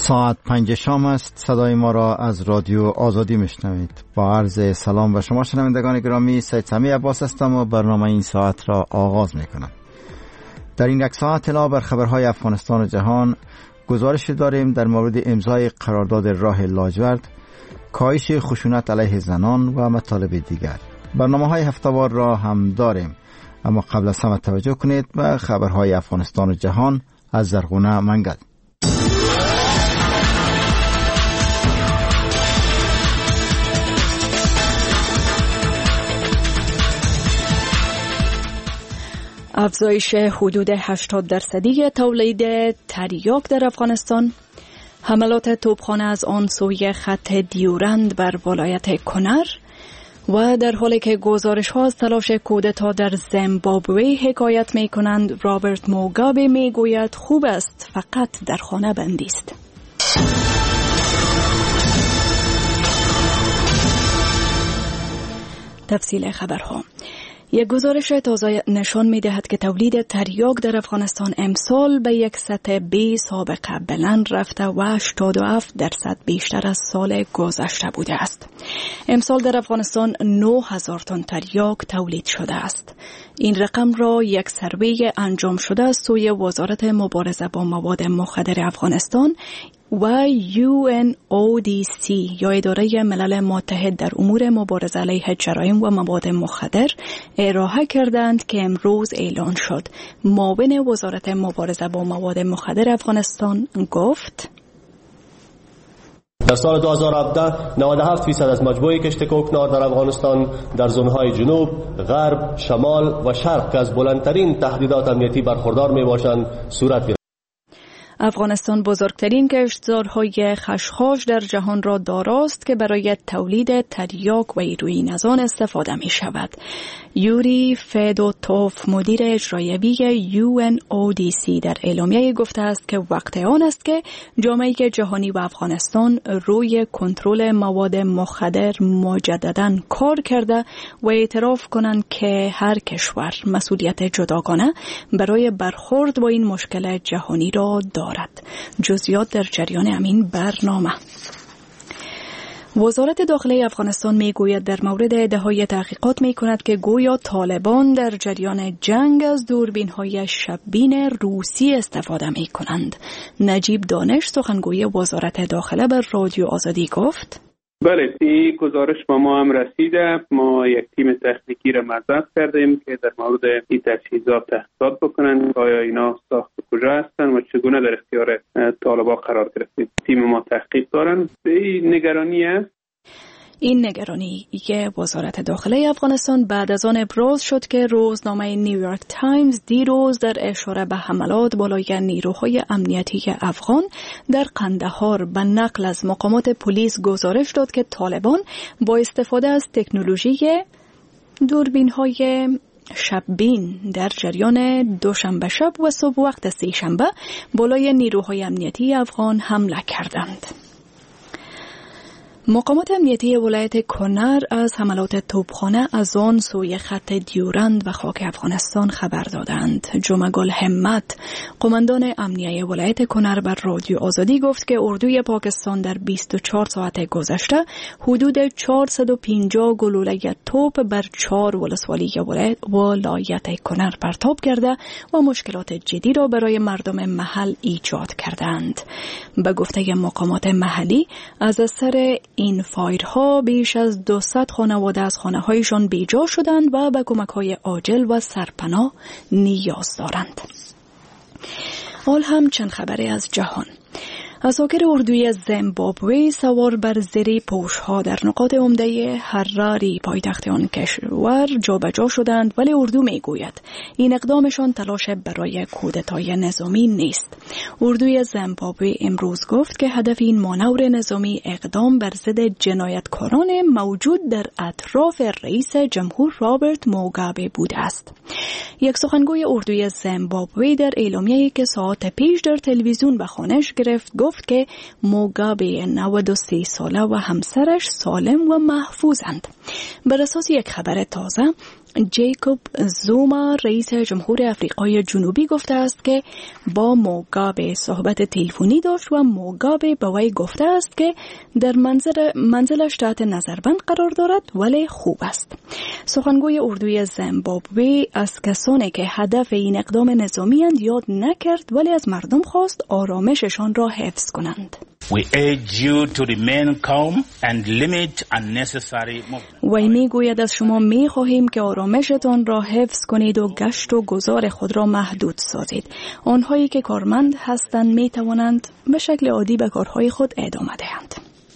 ساعت 5 شام است. صدای ما را از رادیو آزادی میشنوید. با عرض سلام و شما شنوندگان گرامی، سید سمی عباس هستم و برنامه این ساعت را آغاز میکنم. در این یک ساعت اطلاع بر خبرهای افغانستان و جهان، گزارش داریم در مورد امضای قرارداد راه لاجورد، کاهش خشونت علیه زنان و مطالب دیگر. برنامه‌های هفته‌وار را هم داریم، اما قبل از همه توجه کنید به خبرهای افغانستان و جهان از زرغونه منگل. افزایش حدود 80% تولید تریاک در افغانستان، حملات توپخانه از آن سوی خط دیورند بر ولایت کنر و در حالی که گزارش ها از تلاش کودتا در زیمبابوه حکایت می کنند، رابرت موگابه می گوید خوب است فقط در خانه بندی است. تفصیل خبرها. یک گزارش تازه نشان می دهد که تولید تریاک در افغانستان امسال به یک سطح بی سابقه بلند رفته و 87% بیشتر از سال گذشته بوده است. امسال در افغانستان 9000 تن تریاک تولید شده است. این رقم را یک سروی انجام شده از سوی وزارت مبارزه با مواد مخدر افغانستان و UNODC یا اداره ملل متحد در امور مبارزه علیه جرایم و مواد مخدر ارائه کردند که امروز اعلان شد. معاون وزارت مبارزه با مواد مخدر افغانستان گفت: در سال 2017 97% از مجموعه کشت کوکنار در افغانستان در زونهای جنوب، غرب، شمال و شرق که از بلندترین تهدیدات امنیتی برخوردار می باشند صورت گرفت. افغانستان بزرگترین کشتزارهای خشخاش در جهان را داراست که برای تولید تریاک و هیروئین از آن استفاده می شود. یوری فدوتوف مدیر اجرایی UNODC در اعلامیه گفته است که وقت آن است که جامعه جهانی و افغانستان روی کنترل مواد مخدر مجدداً کار کرده و اعتراف کنند که هر کشور مسئولیت جداگانه برای برخورد با این مشکل جهانی را دارد. جزئیات در جریان همین برنامه. وزارت داخلی افغانستان میگوید در مورد ادعاهای تحقیقات میکند که گویا طالبان در جریان جنگ از دوربین‌های شب‌بین روسی استفاده میکنند. نجیب دانش سخنگوی وزارت داخله بر رادیو آزادی گفت: بله، این گزارش با ما هم رسیده. ما یک تیم تکنیکی را مدعو کردیم که در مورد این تجهیزات تحقیقات بکنند که آیا اینا ساخت کجا هستند و چگونه در اختیار طالبان قرار گرفتند. تیم ما تحقیق دارند. این نگرانی است. این نگرانی که وزارت داخلی افغانستان بعد از آن ابراز شد که روزنامه نیویورک تایمز دیروز در اشاره به حملات بالای نیروهای امنیتی افغان در قندهار به نقل از مقامات پلیس گزارش داد که طالبان با استفاده از تکنولوژی دوربین‌های شب‌بین در جریان دوشنبه شب و صبح وقت سه‌شنبه بالای نیروهای امنیتی افغان حمله کردند. مقامات امنیتی ولایت کنر از حملات توپخانه از آن سوی خط دیورند و خاک افغانستان خبر دادند. جمعگل همت، قماندان امنیه ولایت کنر بر رادیو آزادی گفت که اردوی پاکستان در 24 ساعت گذشته حدود 450 گلوله توپ بر 4 ولسوالی ولایت کنر پرتاب کرده و مشکلات جدی را برای مردم محل ایجاد کردند. به گفته مقامات محلی از اثر این فایرها بیش از 200 خانواده از خانه‌هایشان بیجا شدند و به کمک‌های عاجل و سرپناه نیاز دارند. حال هم چند خبری از جهان. اساکر اردوی زیمبابوه سوار بر زری پوش‌ها در نقاط عمده حراری پایتخت آن کشور جابجا شدند، ولی اردو میگوید این اقدامشان تلاش برای کودتای نظامی نیست. اردوی زیمبابوه امروز گفت که هدف این مانور نظامی اقدام بر ضد جنایتکاران موجود در اطراف رئیس جمهور رابرت موگابه بوده است. یک سخنگوی اردوی زیمبابوه در اعلامیه‌ای که ساعت پیش در تلویزیون به خوانش گرفت گفت که موگابه 93 ساله و همسرش سالم و محفوظند. بر اساس یک خبر تازه جیکوب زوما رئیس جمهور آفریقای جنوبی گفته است که با موگابه صحبت تلفنی داشت و موگابه به وی گفته است که در منزلش تحت نظربند قرار دارد ولی خوب است. سخنگوی اردوی زیمبابوه از کسانی که هدف این اقدام نظامی اند یاد نکرد ولی از مردم خواست آرامششان را حفظ کنند. We urge you to remain calm and limit unnecessary movement. وی میگوید از شما میخواهیم که آرامشتان را حفظ کنید و گشت و گذار خود را محدود سازید. آنهایی که کارمند هستند میتوانند به شکل عادی به کارهای خود ادامه دهند.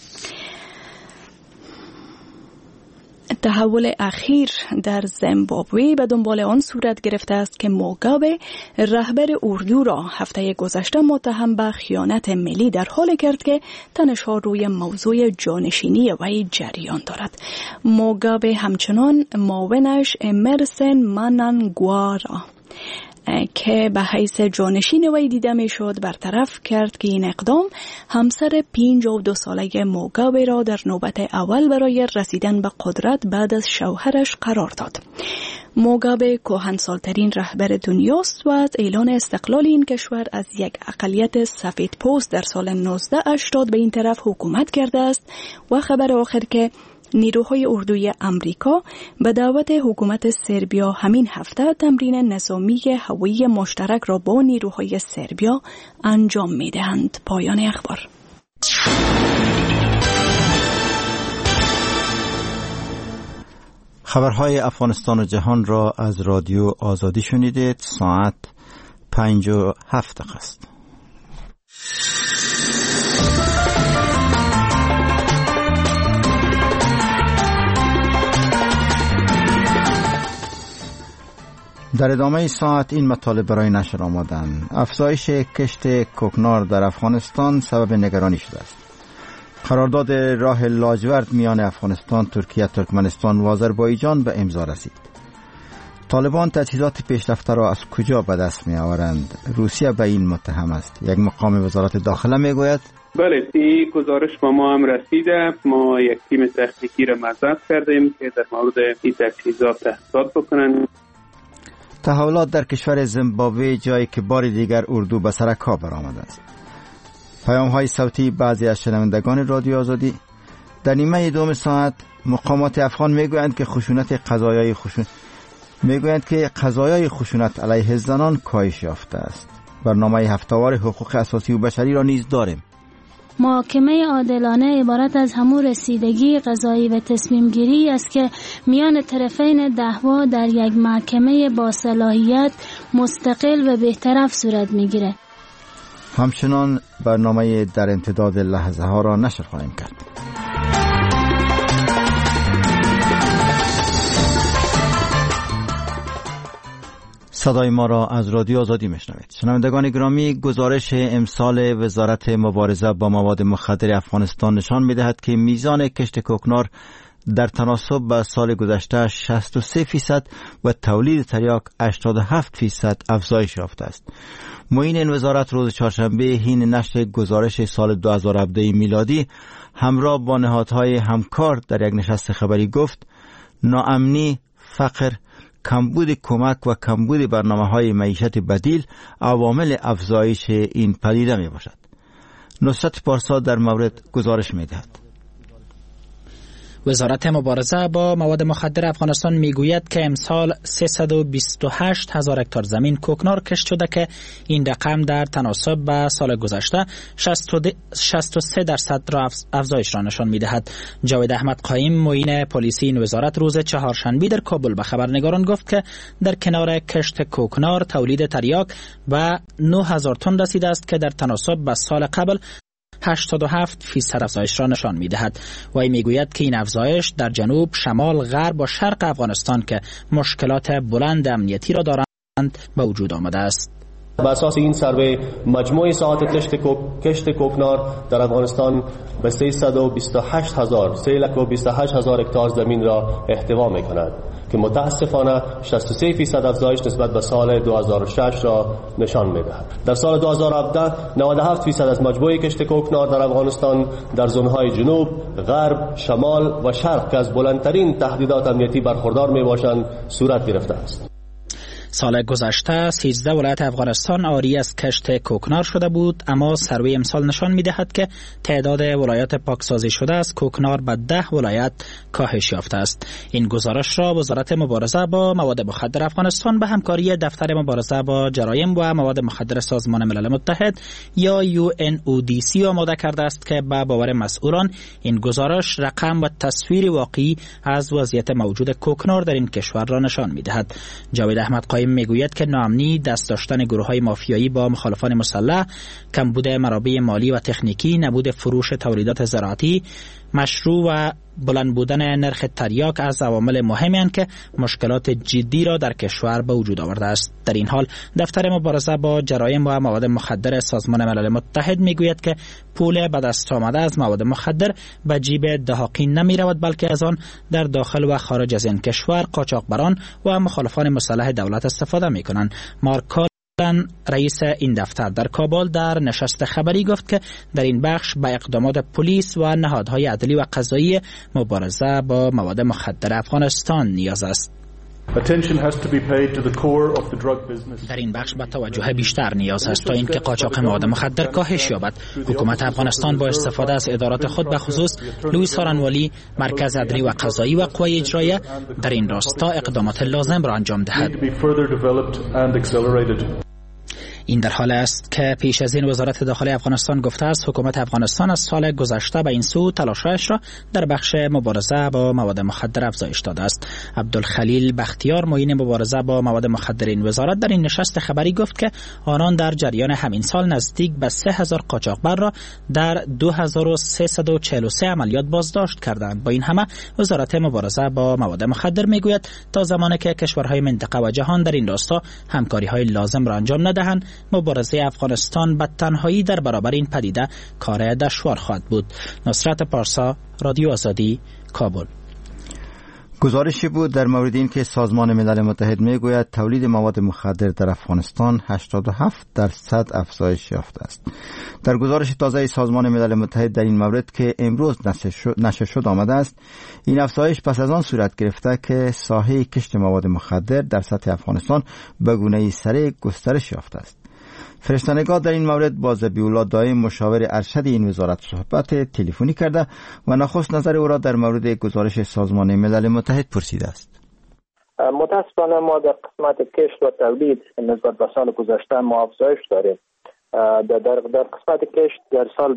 تحول اخیر در زیمبابوه به دنبال آن صورت گرفته است که موگابه رهبر اردو را هفته گذشته متهم به خیانت ملی در حالی کرد که تنش‌ها روی موضوع جانشینی وی جریان دارد. موگابه همچنان معاونش امرسن منانگوا را که به حیث جانشین وی دیده می شد برطرف کرد که این اقدام همسر 52 ساله موگابه را در نوبت اول برای رسیدن به قدرت بعد از شوهرش قرار داد. موگابه کهنسالترین رهبر دنیاست و از اعلان استقلال این کشور از یک اقلیت سفید پوست در سال 1980 به این طرف حکومت کرده است و خبر آخر که نیروهای اردوی امریکا به دعوت حکومت سربیا همین هفته تمرین نظامی هوایی مشترک را با نیروهای سربیا انجام می‌دهند. پایان اخبار. خبرهای افغانستان و جهان را از رادیو آزادی شنیدید. ساعت 5:07 است. در ادامه ساعت این مطالب برای نشر آمدند. افزایش کشت کوکنار در افغانستان سبب نگرانی شده است. قرارداد راه لاجورد میان افغانستان، ترکیه، ترکمنستان و آذربایجان به امضا رسید. طالبان تجهیزات پیشرفته را از کجا به دست می آورند؟ روسیه به این متهم است. یک مقام وزارت داخله می گوید بله، این گزارش با ما هم رسیده. ما یک تیم تکنیکی را مزد کردیم که در مورد این تجهیزات تحقیقات بکنند. تحولات در کشور زیمبابوه، جایی که بار دیگر اردو به سر کار برآمده است. پیام‌های صوتی بعضی از شنوندگان رادیو آزادی. در نیمه دوم ساعت مقامات افغان میگویند که قضایای خشونت علیه زنان کاهش یافته است. برنامه هفته‌وار حقوق اساسی و بشری را نیز داریم. محاکمه عادلانه عبارت از همون رسیدگی قضایی و تصمیم گیری است که میان طرفین دعوا در یک محکمه با صلاحیت مستقل و بی‌طرف صورت میگیره. همچنان برنامه در امتداد لحظه ها را نشر خواهیم کرد. صدای ما را از رادیو آزادی میشنوید. شنوندگان گرامی، گزارش امسال وزارت مبارزه با مواد مخدر افغانستان نشان می‌دهد که میزان کشت کوکنار در تناسب با سال گذشته 63% و تولید تریاک 87% افزایش یافته است. معین این وزارت روز چهارشنبه حین نشر گزارش سال 2017 میلادی همراه با نهادهای همکار در یک نشست خبری گفت ناامنی، فقر، کمبود کمک و کمبود برنامه‌های معیشت بدیل عوامل افزایش این پدیده می باشد. نصرت پارسا در مورد گزارش می دهد. وزارت مبارزه با مواد مخدر افغانستان میگوید که امسال 328,000 هکتار زمین کوکنار کشت شده که این رقم در تناسب با سال گذشته 63% را افزایش را نشان میدهد. جاوید احمد قایم معین پلیسی این وزارت روز چهارشنبه در کابل به خبرنگاران گفت که در کنار کشت کوکنار تولید تریاک و 9,000 تن رسیده است که در تناسب با سال قبل 87% افزایش را نشان می‌دهد. وی میگوید که این افزایش در جنوب، شمال، غرب و شرق افغانستان که مشکلات بلند امنیتی را دارند به وجود آمده است. بر اساس این سروی مجموع ساعات کشت کوکنار در افغانستان به 328,000 هکتار زمین را احتوا می‌کند که متاسفانه 63% افزایش نسبت به سال 2006 را نشان می‌دهد. در سال 2017 97% از مجموعه کشت کوکنار در افغانستان در زون‌های جنوب، غرب، شمال و شرق که از بلندترین تهدیدات امنیتی برخوردار میباشند صورت گرفته است. سال گذشته 13 ولایت افغانستان عاری از کشت کوکنار شده بود، اما سروی امسال نشان می‌دهد که تعداد ولایات پاکسازی شده از کوکنار به 10 ولایت کاهش یافته است. این گزارش را وزارت مبارزه با مواد مخدر افغانستان به همکاری دفتر مبارزه با جرایم و مواد مخدر سازمان ملل متحد یا UNODC آماده کرده است که به باور مسئولان این گزارش رقم و تصویر واقعی از وضعیت موجود کوکنار در این کشور را نشان می‌دهد. جاوید احمد قایم میگوید که ناامنی، دست داشتن گروه‌های مافیایی با مخالفان مسلح، کمبود منابع مالی و تکنیکی، نبود فروش تولیدات زراعتی مشروع و بلند بودن نرخ تریاک از عوامل مهمی هستند که مشکلات جدی را در کشور به وجود آورده است. در این حال دفتر مبارزه با جرایم و مواد مخدر سازمان ملل متحد میگوید که پول به دست آمده از مواد مخدر به جیب دهاقین نمی رود، بلکه از آن در داخل و خارج از این کشور قاچاقبران و مخالفان مسلح دولت استفاده می کنند. مارک رئیس این دفتر در کابل در نشست خبری گفت که در این بخش به اقدامات پلیس و نهادهای عدلی و قضایی مبارزه با مواد مخدر افغانستان نیاز است. در این بخش به توجه بیشتر نیاز است تا اینکه قاچاق مواد مخدر کاهش یابد. حکومت افغانستان با استفاده از ادارات خود به خصوص لوئیس هارانوالی، مرکز عدلی و قضایی و قوای اجراییه در این راستا اقدامات لازم را انجام دهد. این در حال است که پیش از این وزارت داخلی افغانستان گفته است حکومت افغانستان از سال گذشته به این سو تلاشش را در بخش مبارزه با مواد مخدر افزایش داده است. عبدالخلیل بختیار، معین مبارزه با مواد مخدر این وزارت، در این نشست خبری گفت که آنان در جریان همین سال نزدیک به 3000 قاچاقبر را در 2343 عملیات بازداشت کردند. با این همه وزارت مبارزه با مواد مخدر میگوید تا زمانی که کشورهای منطقه و جهان در این راستا همکاری‌های لازم را انجام ندهند، مبارزه افغانستان به تنهایی در برابر این پدیده کار دشوار خواهد بود. نصرت پارسا، رادیو آزادی، کابل. گزارشی بود در مورد این که سازمان ملل متحد میگوید تولید مواد مخدر در افغانستان 87% افزایش یافته است. در گزارش تازه سازمان ملل متحد در این مورد که امروز نشر شد آمده است، این افزایش پس از آن صورت گرفته که ساحه کشت مواد مخدر در سطح افغانستان به گونه‌ای سریع گسترش یافته است. فرشته‌نگار در این مورد با ذبیح‌الله دایم مشاور ارشد این وزارت صحبت تلفنی کرده و نخست نظر او را در مورد گزارش سازمان ملل متحد پرسیده است. متاسفانه ما در قسمت کشت و تولید نسبت به سال گذشته ما افزایش داریم. در قسمت کشت در سال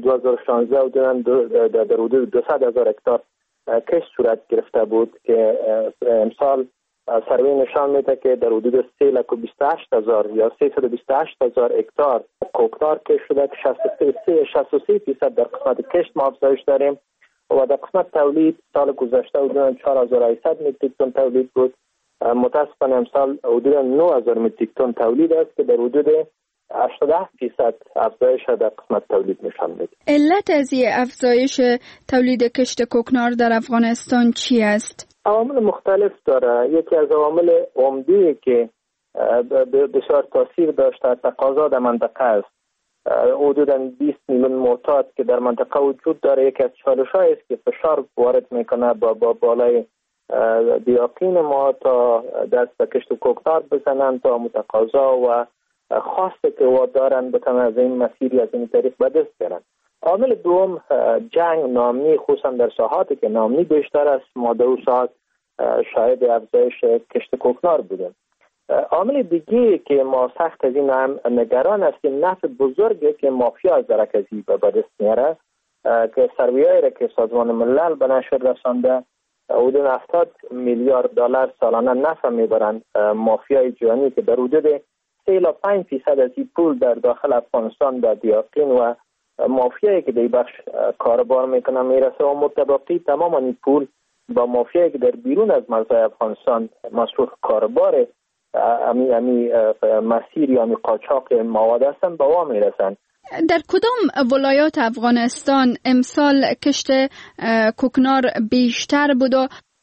2016 در حدود 200,000 هکتار کشت صورت گرفته بود که امسال سروی نشان میده که در حدود 328,000 یا 328,000 هکتار کوکنار کشت شده که 63% در قسمت کشت ما افزایش داریم و در قسمت تولید سال گذشته حدود 4,800 متریک تن تولید بود. متاسفانه امسال حدود 9,000 متریک تن تولید است که در حدود 87% افزایش در قسمت تولید نشان میده. علت از این افزایش تولید کشت کوکنار در افغانستان چی است؟ عوامل مختلف داره. یکی از عوامل عمده که بسیار تاثیر داشته تقاضا در منطقه است. حدوداً 20 میلیون معتاد که در منطقه وجود داره، یکی از چالش‌هایی است که فشار وارد میکنه با بالای دیاقین ما تا دست به کشت کوکنار بزنن تا متقاضا و خواسته که دارن بتونن از این مسیری از این طریق به دست بیارن. عامل دوم جنگ، ناامنی، خصوصا در ساحاتی که ناامنی بیشتر است. ما در اون ساحات شاهد افزایش کشت کوکنار بودیم. عامل دیگه که ما سخت از این نگران هستیم نفع بزرگی که مافیا از درکزی به دست میاره که سرویایی را که سازمان ملل به نشر رسانده حدود 70 میلیارد دلار سالانه نفع میبرند. مافیای جهانی که در حدود 3.5% از این پول در داخل افغانستان به دیاقین و مافیایی که در بخش کاربار میکنه میرسه و متبقی تمام این پول با مافیایی که در بیرون از مرزهای افغانستان مصروف کاربار امی مسیر یا قاچاق مواد هستن به وا میرسن. در کدام ولایات افغانستان امسال کشت کوکنار بیشتر بود و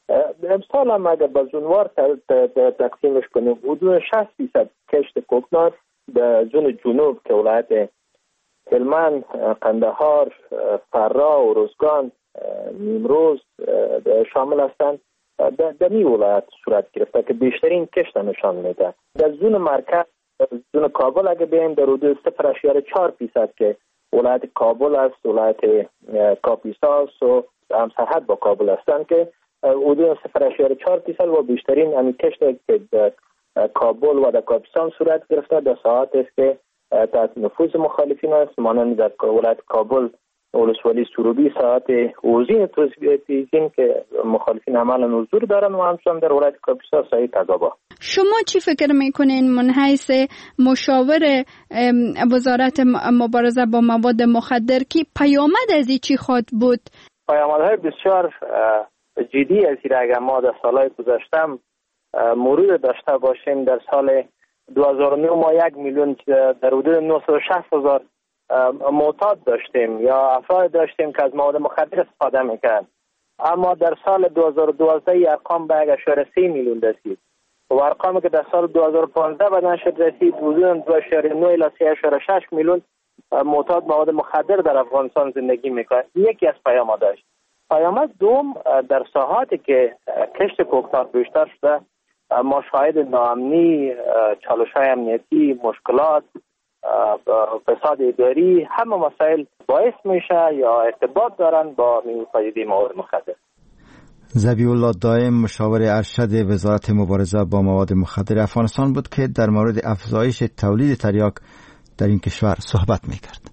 امسال هم اگر به زونوار تقسیمش کنیم حدود 60% کشت کوکنار در زون جنوب که ولایت هلمند، قندهار، فرا، روزگان، نیمروز شامل هستند. در این ولایت صورت گرفته که بیشترین کشت نشان میده. در زون مرکز، زون کابل اگه بیم در حدود 0.4% که ولایت کابل است، ولایت کاپیساس و هم سرحد با کابل هستند که حدود 0.4% و بیشترین همین کشت که در کابل و در کاپیسان صورت گرفته در ساعت است که تحت نفوذ مخالفین است، مانند در ولایت کابل ولسوالی سروبی ساعت اوزین توزیزین که مخالفین عملا حضور دارن و همچنان در ولایت کاپیسا ساعت تگابا. شما چی فکر میکنین من حیث مشاور وزارت مبارزه با مواد مخدر که پیامد از این چی خواهد بود؟ پیامدهای بسیار جدی از این اگر ما در سالهای گذشتم مرور داشته باشیم، در سال 2009 ما 1 میلیون در حدود 960,000 معتاد داشتیم یا افراد داشتیم که از مواد مخدر استفاده میکنند، اما در سال 2012 ارقام به 1.3 میلیون رسید و ارقامی که در سال 2015 به نشد رسید حدود 2.9 الی 3.6 میلیون معتاد مواد مخدر در افغانستان زندگی میکنند. یکی از پیامدش. پیامد دوم، در ساحاتی که کشت کوکنار بیشتر شده ما شاهد ناامنی، چالش‌های امنیتی، مشکلات، فساد اداری، همه مسائل باعث میشه یا ارتباط دارن با پدیده مواد مخدر. ذبیح الله دائم مشاور ارشد وزارت مبارزه با مواد مخدر افغانستان بود که در مورد افزایش تولید تریاک در این کشور صحبت میکرد.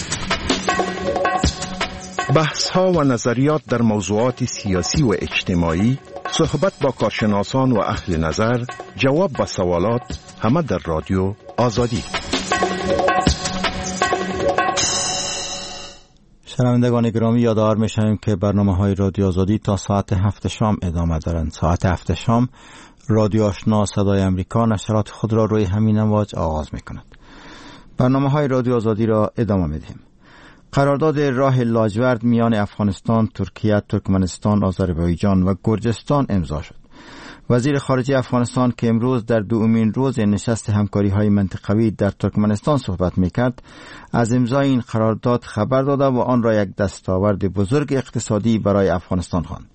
بحث‌ها و نظریات در موضوعات سیاسی و اجتماعی، صحبت با کارشناسان و اهل نظر، جواب به سوالات، همه در رادیو آزادی. شنوندگان گرامی، یادآور می‌شویم که برنامه‌های رادیو آزادی تا ساعت 7 شام ادامه دارند. ساعت 7 شام رادیو آشنا صدای امریکا نشرات خود را روی همین امواج آغاز می‌کند. برنامه‌های رادیو آزادی را ادامه می‌دهیم. قرارداد راه لاجورد میان افغانستان، ترکیه، ترکمنستان، آذربایجان و گرجستان امضا شد. وزیر خارجه افغانستان که امروز در دومین روز نشست همکاری‌های منطقوی در ترکمنستان صحبت می‌کرد، از امضای این قرارداد خبر داده و آن را یک دستاورد بزرگ اقتصادی برای افغانستان خواند.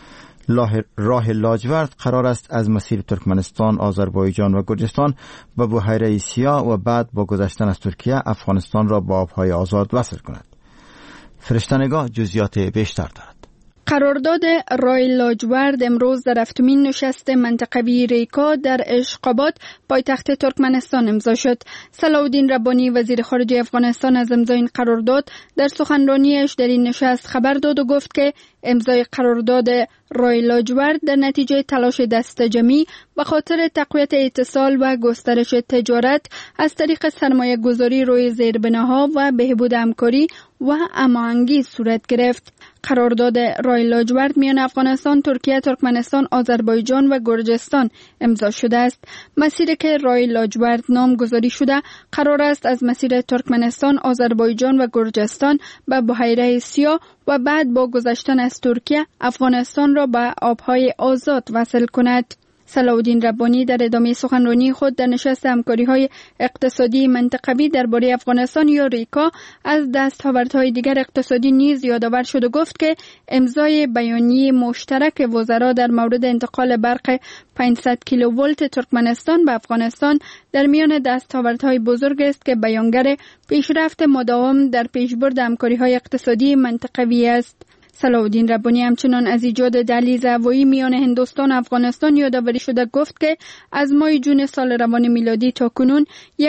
راه لاجورد قرار است از مسیر ترکمنستان، آذربایجان و گرجستان به بحیره سیاه و بعد با گذشتن از ترکیه افغانستان را با آبهای آزاد وصل کند. فرشته‌نگاه جزئیات بیشتر دارد. قرارداد راه لاجورد امروز در هفتمین نشست منطقوی ریکا در اشقاباد پایتخت ترکمنستان امضا شد. صلاحالدین ربانی وزیر خارجه افغانستان از امضای این قرارداد در سخنرانیش در این نشست خبر داد و گفت که امضای قرارداد راه لاجورد در نتیجه تلاش دست جمعی به خاطر تقویت اتصال و گسترش تجارت از طریق سرمایه گذاری روی زیربناها و بهبود همکاری و هماهنگی صورت گرفت. قرارداد راه لاجورد میان افغانستان، ترکیه، ترکمنستان، آذربایجان و گرجستان امضا شده است. مسیری که راه لاجورد نامگذاری شده قرار است از مسیر ترکمنستان، آذربایجان و گرجستان به بحیره سیاه و بعد با گذشتن از ترکیه افغانستان را به آبهای آزاد وصل کند. صلاحالدین ربانی در ادامه سخنرانی خود در نشست همکاری‌های اقتصادی منطقوی درباره افغانستان یا ریکا از دستاوردهای دیگر اقتصادی نیز یادآور شد و گفت که امضای بیانیه مشترک وزرا در مورد انتقال برق 500 کیلوولت ترکمنستان به افغانستان در میان دستاوردهای بزرگ است که بیانگر پیشرفت مداوم در پیشبرد همکاری‌های اقتصادی منطقوی است. صلاحالدین ربانی همچنان از ایجاد دهلیز هوایی میان هندوستان و افغانستان یادآوری شده گفت که از ماه جون سال روان میلادی تا کنون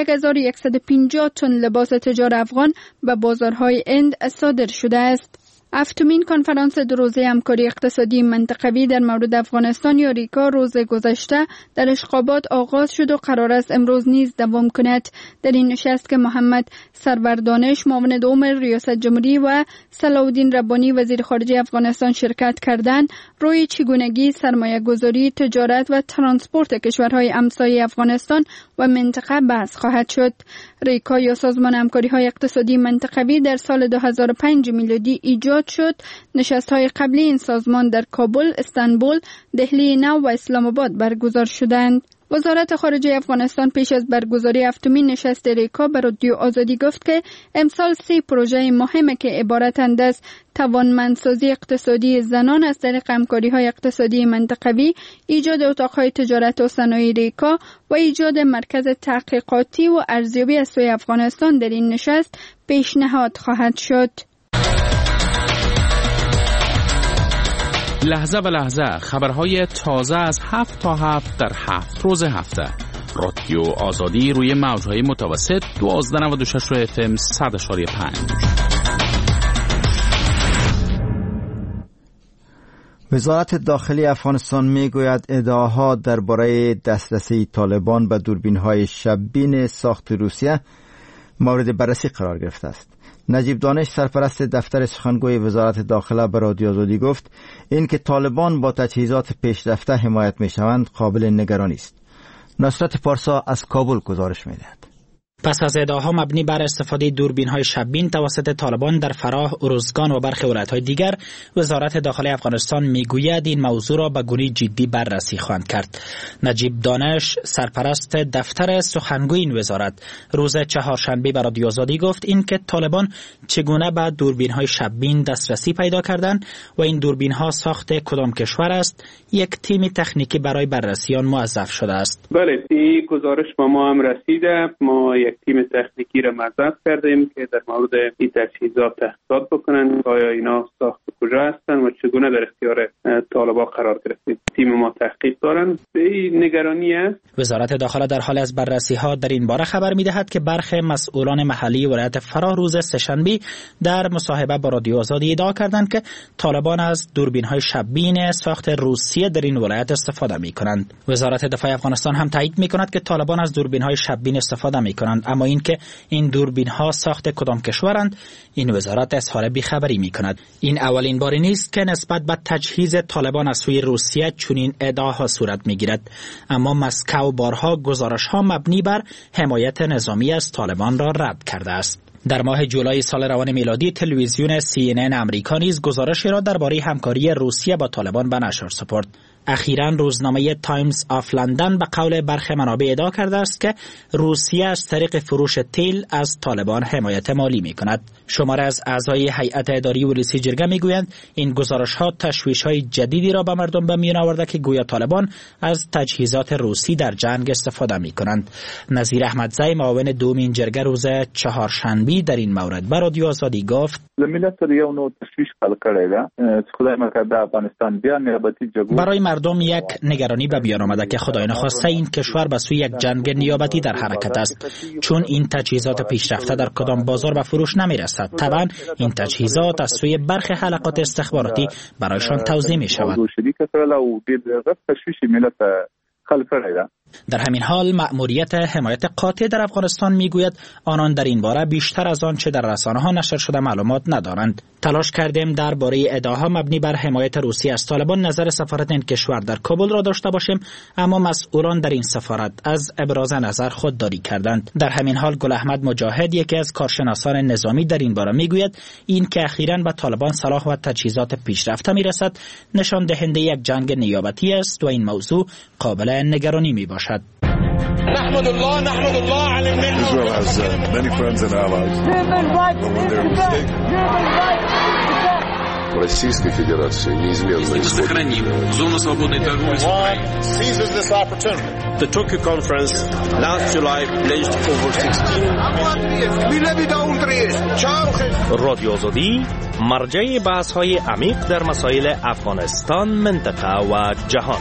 1150 تن لباس تجار افغان به بازارهای هند صادر شده است. هفتمین کنفرانس دو روزه همکاری اقتصادی منطقوی در مورد افغانستان یا ریکا روز گذشته در اشقاباد آغاز شد و قرار است امروز نیز دوام کند. در این نشست که محمد سروردانش معاون دوم ریاست جمهوری و صلاحالدین ربانی وزیر خارجه افغانستان شرکت کردند، روی چگونگی سرمایه گذاری، تجارت و ترانسپورت کشورهای همسایه افغانستان و منطقه بحث خواهد شد. ریکا یا سازمان همکاری‌های اقتصادی منطقوی در سال 2005 میلادی ایجاد انعقاد شد. نشست‌های قبلی این سازمان در کابل، استانبول، دهلی نو و اسلام آباد برگزار شدند. وزارت خارجه افغانستان پیش از برگزاری هفتمین نشست ریکا به رادیو آزادی گفت که امسال 3 پروژه مهمه که عبارتند از توانمندسازی اقتصادی زنان از طریق همکاری‌های اقتصادی منطقوی، ایجاد اتاق‌های تجارت و صنایع ریکا و ایجاد مرکز تحقیقاتی و ارزیابی از سوی افغانستان در این نشست پیشنهاد خواهد شد. لحظه به لحظه خبرهای تازه از 7 تا 7 در 7 روز هفته. رادیو آزادی روی موجهای متوسط 1296 FM 100.5. وزارت داخلی افغانستان میگوید ادعاها درباره دسترسی طالبان به دوربین‌های شب‌بین ساخت روسیه مورد بررسی قرار گرفته است. نجیب دانش سرپرست دفتر سخنگوی وزارت داخله به رادیو آزادی گفت این که طالبان با تجهیزات پیشرفته حمایت میشوند قابل نگرانی است. نصرت پارسا از کابل گزارش میدهد. پس از ادعاها مبنی بر استفاده دوربین‌های شب‌بین توسط طالبان در فراه، ارزگان و برخی ولایت‌های دیگر، وزارت داخلی افغانستان میگوید این موضوع را به گونه جدی بررسی خواهند کرد. نجیب دانش سرپرست دفتر سخنگوی این وزارت روز چهارشنبه به رادیو آزادی گفت این که طالبان چگونه به دوربین‌های شب‌بین دسترسی پیدا کردند و این دوربین‌ها ساخت کدام کشور است، یک تیم تکنیکی برای بررسی آن موظف شده است. بله، این گزارش به ما هم رسیده. ما یک تیم تکنیکی را موظف کردیم که در مورد این تجهیزات تحقیقات بکنند، آیا اینا ساخت کجا هستند و چگونه در اختیار طالبان قرار گرفتید. تیم ما تحقیق دارند. این نگرانی است. وزارت داخله در حال از بررسی‌ها در این باره خبر می‌دهد که برخی مسئولان محلی ولایت فراه روز سه‌شنبه در مصاحبه با رادیو آزادی ادعا کردند که طالبان از دوربین‌های شب‌بین ساخت روسیه در این ولایت استفاده می‌کنند. وزارت دفاع افغانستان هم تایید می‌کند که طالبان از دوربین‌های شب‌بین استفاده می‌کنند، اما اینکه این دوربین‌ها ساخت کدام کشورند این وزارت اظهار بی‌خبری می‌کند. این اولین باری نیست که نسبت به تجهیز طالبان از سوی روسیه چنین ادعاها صورت می‌گیرد، اما مسکو بارها گزارش‌ها مبنی بر حمایت نظامی از طالبان را رد کرده است. در ماه جولای سال روان میلادی تلویزیون CNN امریکا نیز گزارشی را درباره همکاری روسیه با طالبان به نشر سپرد. اخیراً روزنامه تایمز آف لندن به قول برخی منابع ادعا کرده است که روسیه از طریق فروش تیل از طالبان حمایت مالی می‌کند. شماره از اعضای هیئت اداری ولسی جرگه می‌گویند این گزارش‌ها تشویش‌های جدیدی را به مردم به میان آورده که گویا طالبان از تجهیزات روسی در جنگ استفاده می‌کنند. نظیر احمدزی معاون دومین جرگه روز چهارشنبه در این مورد به رادیو آزادی گفت برای مردم یک نگرانی به بیان آمده که خدای نخواسته این کشور به سوی یک جنگ نیابتی در حرکت است، چون این تجهیزات پیشرفته در کدام بازار به فروش نمیرسد. طبعا این تجهیزات از سوی برخی حلقات استخباراتی برایشان توزیع می شود. در همین حال مأموریت حمایت قاطع در افغانستان میگوید آنان در این باره بیشتر از آن چه در رسانه‌ها نشر شده معلومات ندارند. تلاش کردیم درباره ادعاها مبنی بر حمایت روسیه از طالبان نظر سفارت این کشور در کابل را داشته باشیم، اما مسئولان در این سفارت از ابراز نظر خودداری کردند. در همین حال گل احمد مجاهد یکی از کارشناسان نظامی در این باره میگوید این که اخیراً به طالبان سلاح و تجهیزات پیشرفته میرسد نشان دهنده یک جنگ نیابتی است و این موضوع قابل نگرانی میباشد. نحمد الله على النعمة. Israel has many friends and allies. Российской Федерации неизменно сохраним зону свободной торговли с Украиной. Seizes this opportunity. The Tokyo conference last July pledged over 16 رادیو آزادی مرجع بحث‌های عمیق در مسائل افغانستان، منطقه و جهان.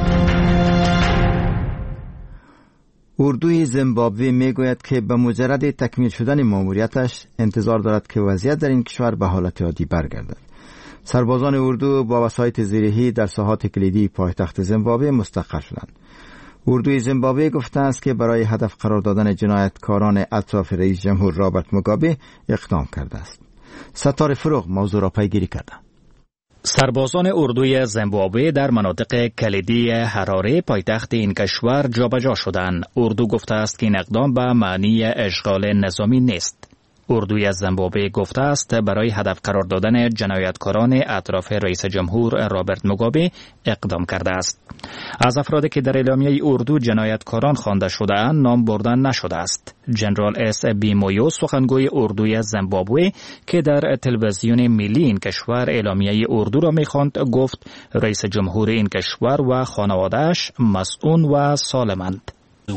اردوی زیمبابوه میگوید که به مجرد تکمیل شدن ماموریتش انتظار دارد که وضعیت در این کشور به حالت عادی برگردد. سربازان اردو با وسایط زیرهی در ساحات کلیدی پایتخت زیمبابوه مستقر شدند. اردوی زیمبابوه گفته است که برای هدف قرار دادن جنایتکاران اطراف رئیس جمهور رابرت موگابه اقدام کرده است. ستاره فروغ موضوع را پیگیری کرده. سربازان اردوی زیمبابوه در مناطق کلیدی حراره پایتخت این کشور جابجا شدند. اردو گفته است که این اقدام به معنی اشغال نظامی نیست. اردوی زیمبابوه گفته است برای هدف قرار دادن جنایتکاران اطراف رئیس جمهور رابرت موگابه اقدام کرده است. از افرادی که در اعلامیه اردو جنایتکاران خوانده شده‌اند نام بردن نشده است. جنرال اس بی مویو سخنگوی اردوی زیمبابوه که در تلویزیون ملی این کشور اعلامیه اردو را می‌خواند گفت رئیس جمهور این کشور و خانواده‌اش مسئول و سالمند.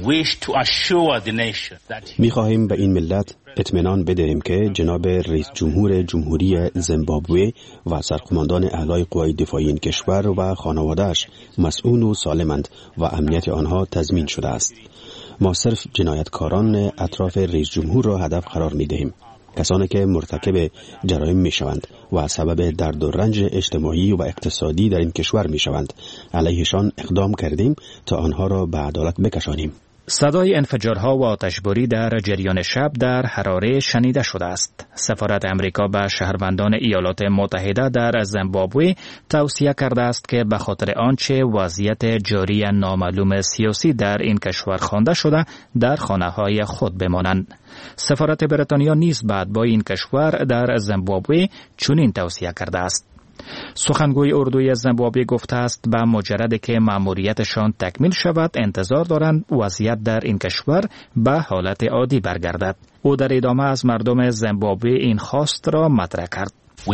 می‌خواهیم به این ملت اطمینان بدهیم که جناب رئیس جمهور جمهوری زیمبابوه و سرقماندان اعلای قوای دفاعی این کشور و خانواده‌اش مسئول و سالمند و امنیت آنها تضمین شده است. ما صرف جنایتکاران اطراف رئیس جمهور را هدف قرار می‌دهیم. کسانی که مرتکب جرایم می‌شوند و سبب درد و رنج اجتماعی و اقتصادی در این کشور می‌شوند علیهشان اقدام کردیم تا آنها را به عدالت بکشانیم. صدای انفجارها و آتشباری در جریان شب در حراره شنیده شده است. سفارت امریکا به شهروندان ایالات متحده در زیمبابوه توصیه کرده است که به خاطر آنچه وضعیت جاری نامعلوم سیاسی در این کشور خوانده شده در خانه‌های خود بمانند. سفارت بریتانیا نیز به اتباع این کشور در زیمبابوه چنین توصیه کرده است. سخنگوی اردوی زیمبابوه گفته است به مجرد که مأموریتشان تکمیل شود انتظار دارند وضعیت در این کشور به حالت عادی برگردد. او در ادامه از مردم زیمبابوه این خواست را مطرح کرد.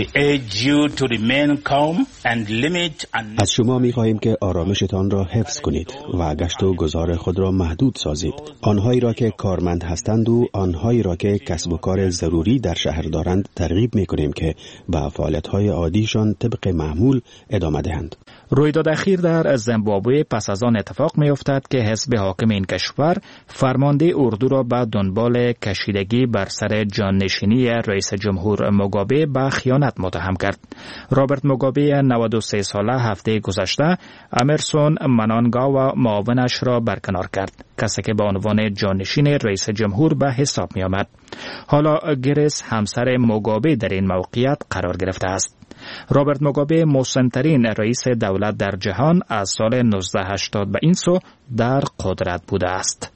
از شما می‌خواهیم که آرامشتان را حفظ کنید و گشت و گذار خود را محدود سازید. آنهایی را که کارمند هستند و آنهایی را که کسب و کار ضروری در شهر دارند ترغیب می‌کنیم که به فعالیت‌های عادیشان طبق معمول ادامه دهند. رویداد اخیر در زیمبابوه پس از آن اتفاق می‌افتد که حزب حاکم این کشور فرمانده اردو را به دنبال کشیدگی بر سر جانشینی رئیس جمهور موگابه به خیانت متهم کرد. رابرت موگابه 93 ساله هفته گذشته امرسون منانگاوا معاونش را برکنار کرد، کسی که به عنوان جانشین رئیس جمهور به حساب می آمد. حالا گریس همسر موگابه در این موقعیت قرار گرفته است. رابرت موگابه مسن‌ترین رئیس دولت در جهان از سال 1980 به این سو در قدرت بوده است.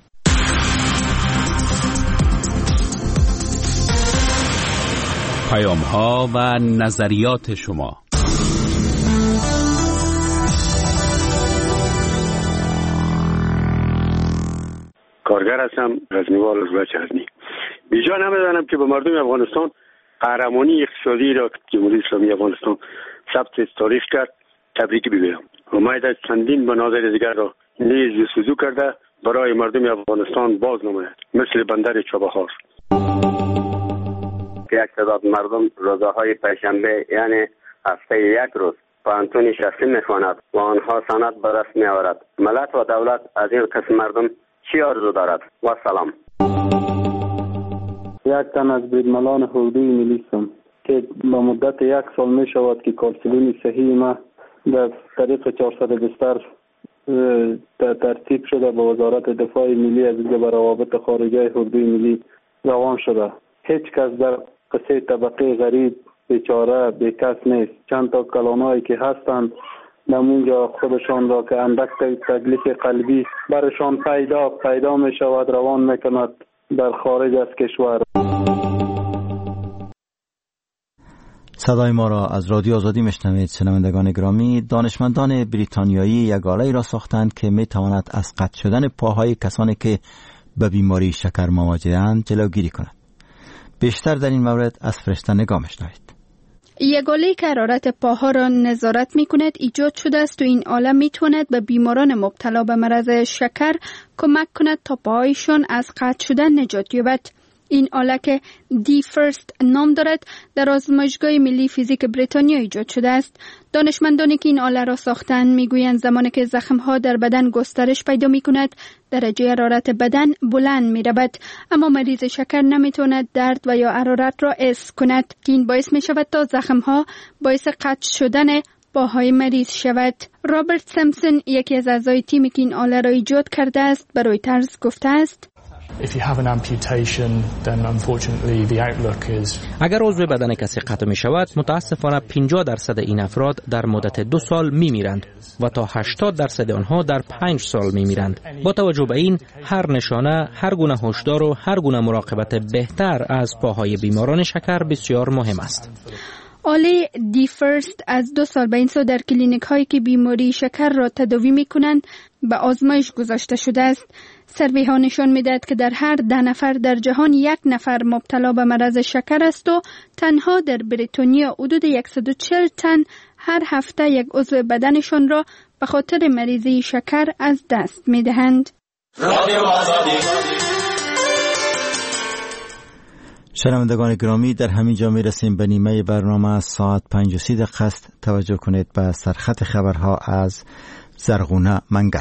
پیام‌ها و نظریات شما. کارگر هستم، غزنیوال روز غزنی. بیجا نمیدانم که به مردم افغانستان قهرمانی اقتصادی را جمهوری اسلامی افغانستان ثبت تاریخ کرد تبریک بگویم. امید است چندین مناظر دیگر را نیز جستجو کرده برای مردم افغانستان باز نماید، مثل بندر چابهار. یک تعداد مردم روزهای پنجشنبه یعنی هفته یک روز پانتون شخصی میخواند و آنها سند به دست میآورد. ملت و دولت از این قسم مردم چی آرزو دارد؟ و سلام. یک تن از بریدملان اردوی ملی هستم که به مدت یک سال می شود که کارسلین صحیح ما در طریق 420 ترتیب شده به وزارت دفاع ملی از به روابط خارجه اردوی ملی روان شده. هیچ کس در قصه طبقه غریب بیچاره بیکس نیست. چند تا کلانایی که هستند نمونجا خودشان را که اندک تکلیف قلبی برشان پیدا می شود روان می کند در خارج از کشور. صدای ما را از رادیو آزادی میشنوید. شنوندگان گرامی، دانشمندان بریتانیایی یک آله‌ای را ساختند که میتواند از قطع شدن پاهای کسانی که به بیماری شکر مواجه‌اند جلوگیری کند. بیشتر در این مورد از فرشته نگاه میشنوید. یک آله که حرارت پاها را نظارت می کند ایجاد شده است و این آله می تواند به بیماران مبتلا به مرض شکر کمک کند تا پاهایشان از قطع شدن نجات یابد. این آله که دی فرست نام دارد در آزمایشگاه ملی فیزیک بریتانیا ایجاد شده است. دانشمندانی که این آله را ساختند میگویند زمانی که زخم‌ها در بدن گسترش پیدا می‌کند درجه حرارت بدن بلند می‌رود، اما مریض شکر نمی‌تواند درد و یا حرارت را حس کند که این باعث می‌شود تا زخم‌ها باعث قطع شدن پاهای مریض شود. رابرت سیمپسون یکی از اعضای تیمی که این آله را ایجاد کرده است برای رویترز گفته است اگر عضو بدن کسی قطع می شود، متاسفانه 50% این افراد در مدت 2 سال می میرند و تا 80% آنها در 5 سال می میرند. با توجه به این، هر نشانه، هر گونه هشدار و هر گونه مراقبت بهتر از پاهای بیماران شکر بسیار مهم است. آلی دی فرست از 2 سال به این سو در کلینیک هایی که بیماری شکر را تداوی می کنند به آزمایش گذاشته شده است. سروی ها نشان می دهد که در هر 10 نفر در جهان 1 نفر مبتلا به مرض شکر است و تنها در بریتانیا حدود 140 تن هر هفته یک عضو بدنشان را به خاطر مریضی شکر از دست می دهند. شنوندگان گرامی، در همین جا می رسیم به نیمه برنامه. ساعت 5:30 است. توجه کنید به سرخط خبرها از زرغونه منگل.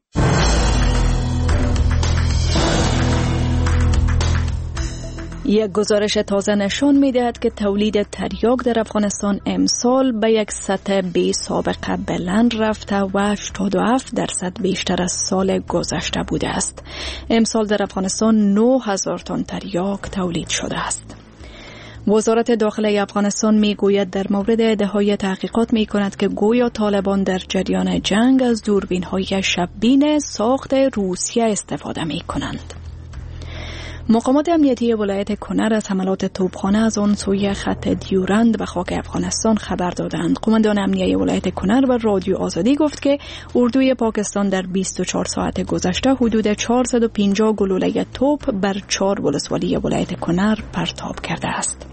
یک گزارش تازه نشان می‌دهد که تولید تریاک در افغانستان امسال به یک سطح بی سابقه بلند رفته و 87% بیشتر از سال گذشته بوده است. امسال در افغانستان 9000 تن تریاک تولید شده است. وزارت داخله افغانستان میگوید در مورد ادعای تحقیقات میکند که گویا طالبان در جریان جنگ از دوربین‌های شب‌بین ساخت روسیه استفاده میکنند. مقامات امنیتی ولایت کنر از حملات توپخانه از آن سوی خط دیورند به خاک افغانستان خبر دادند. قماندان امنیتی ولایت کنر به رادیو آزادی گفت که اردوی پاکستان در 24 ساعت گذشته حدود 450 گلوله توپ بر 4 ولسوالی ولایت کنر پرتاب کرده است.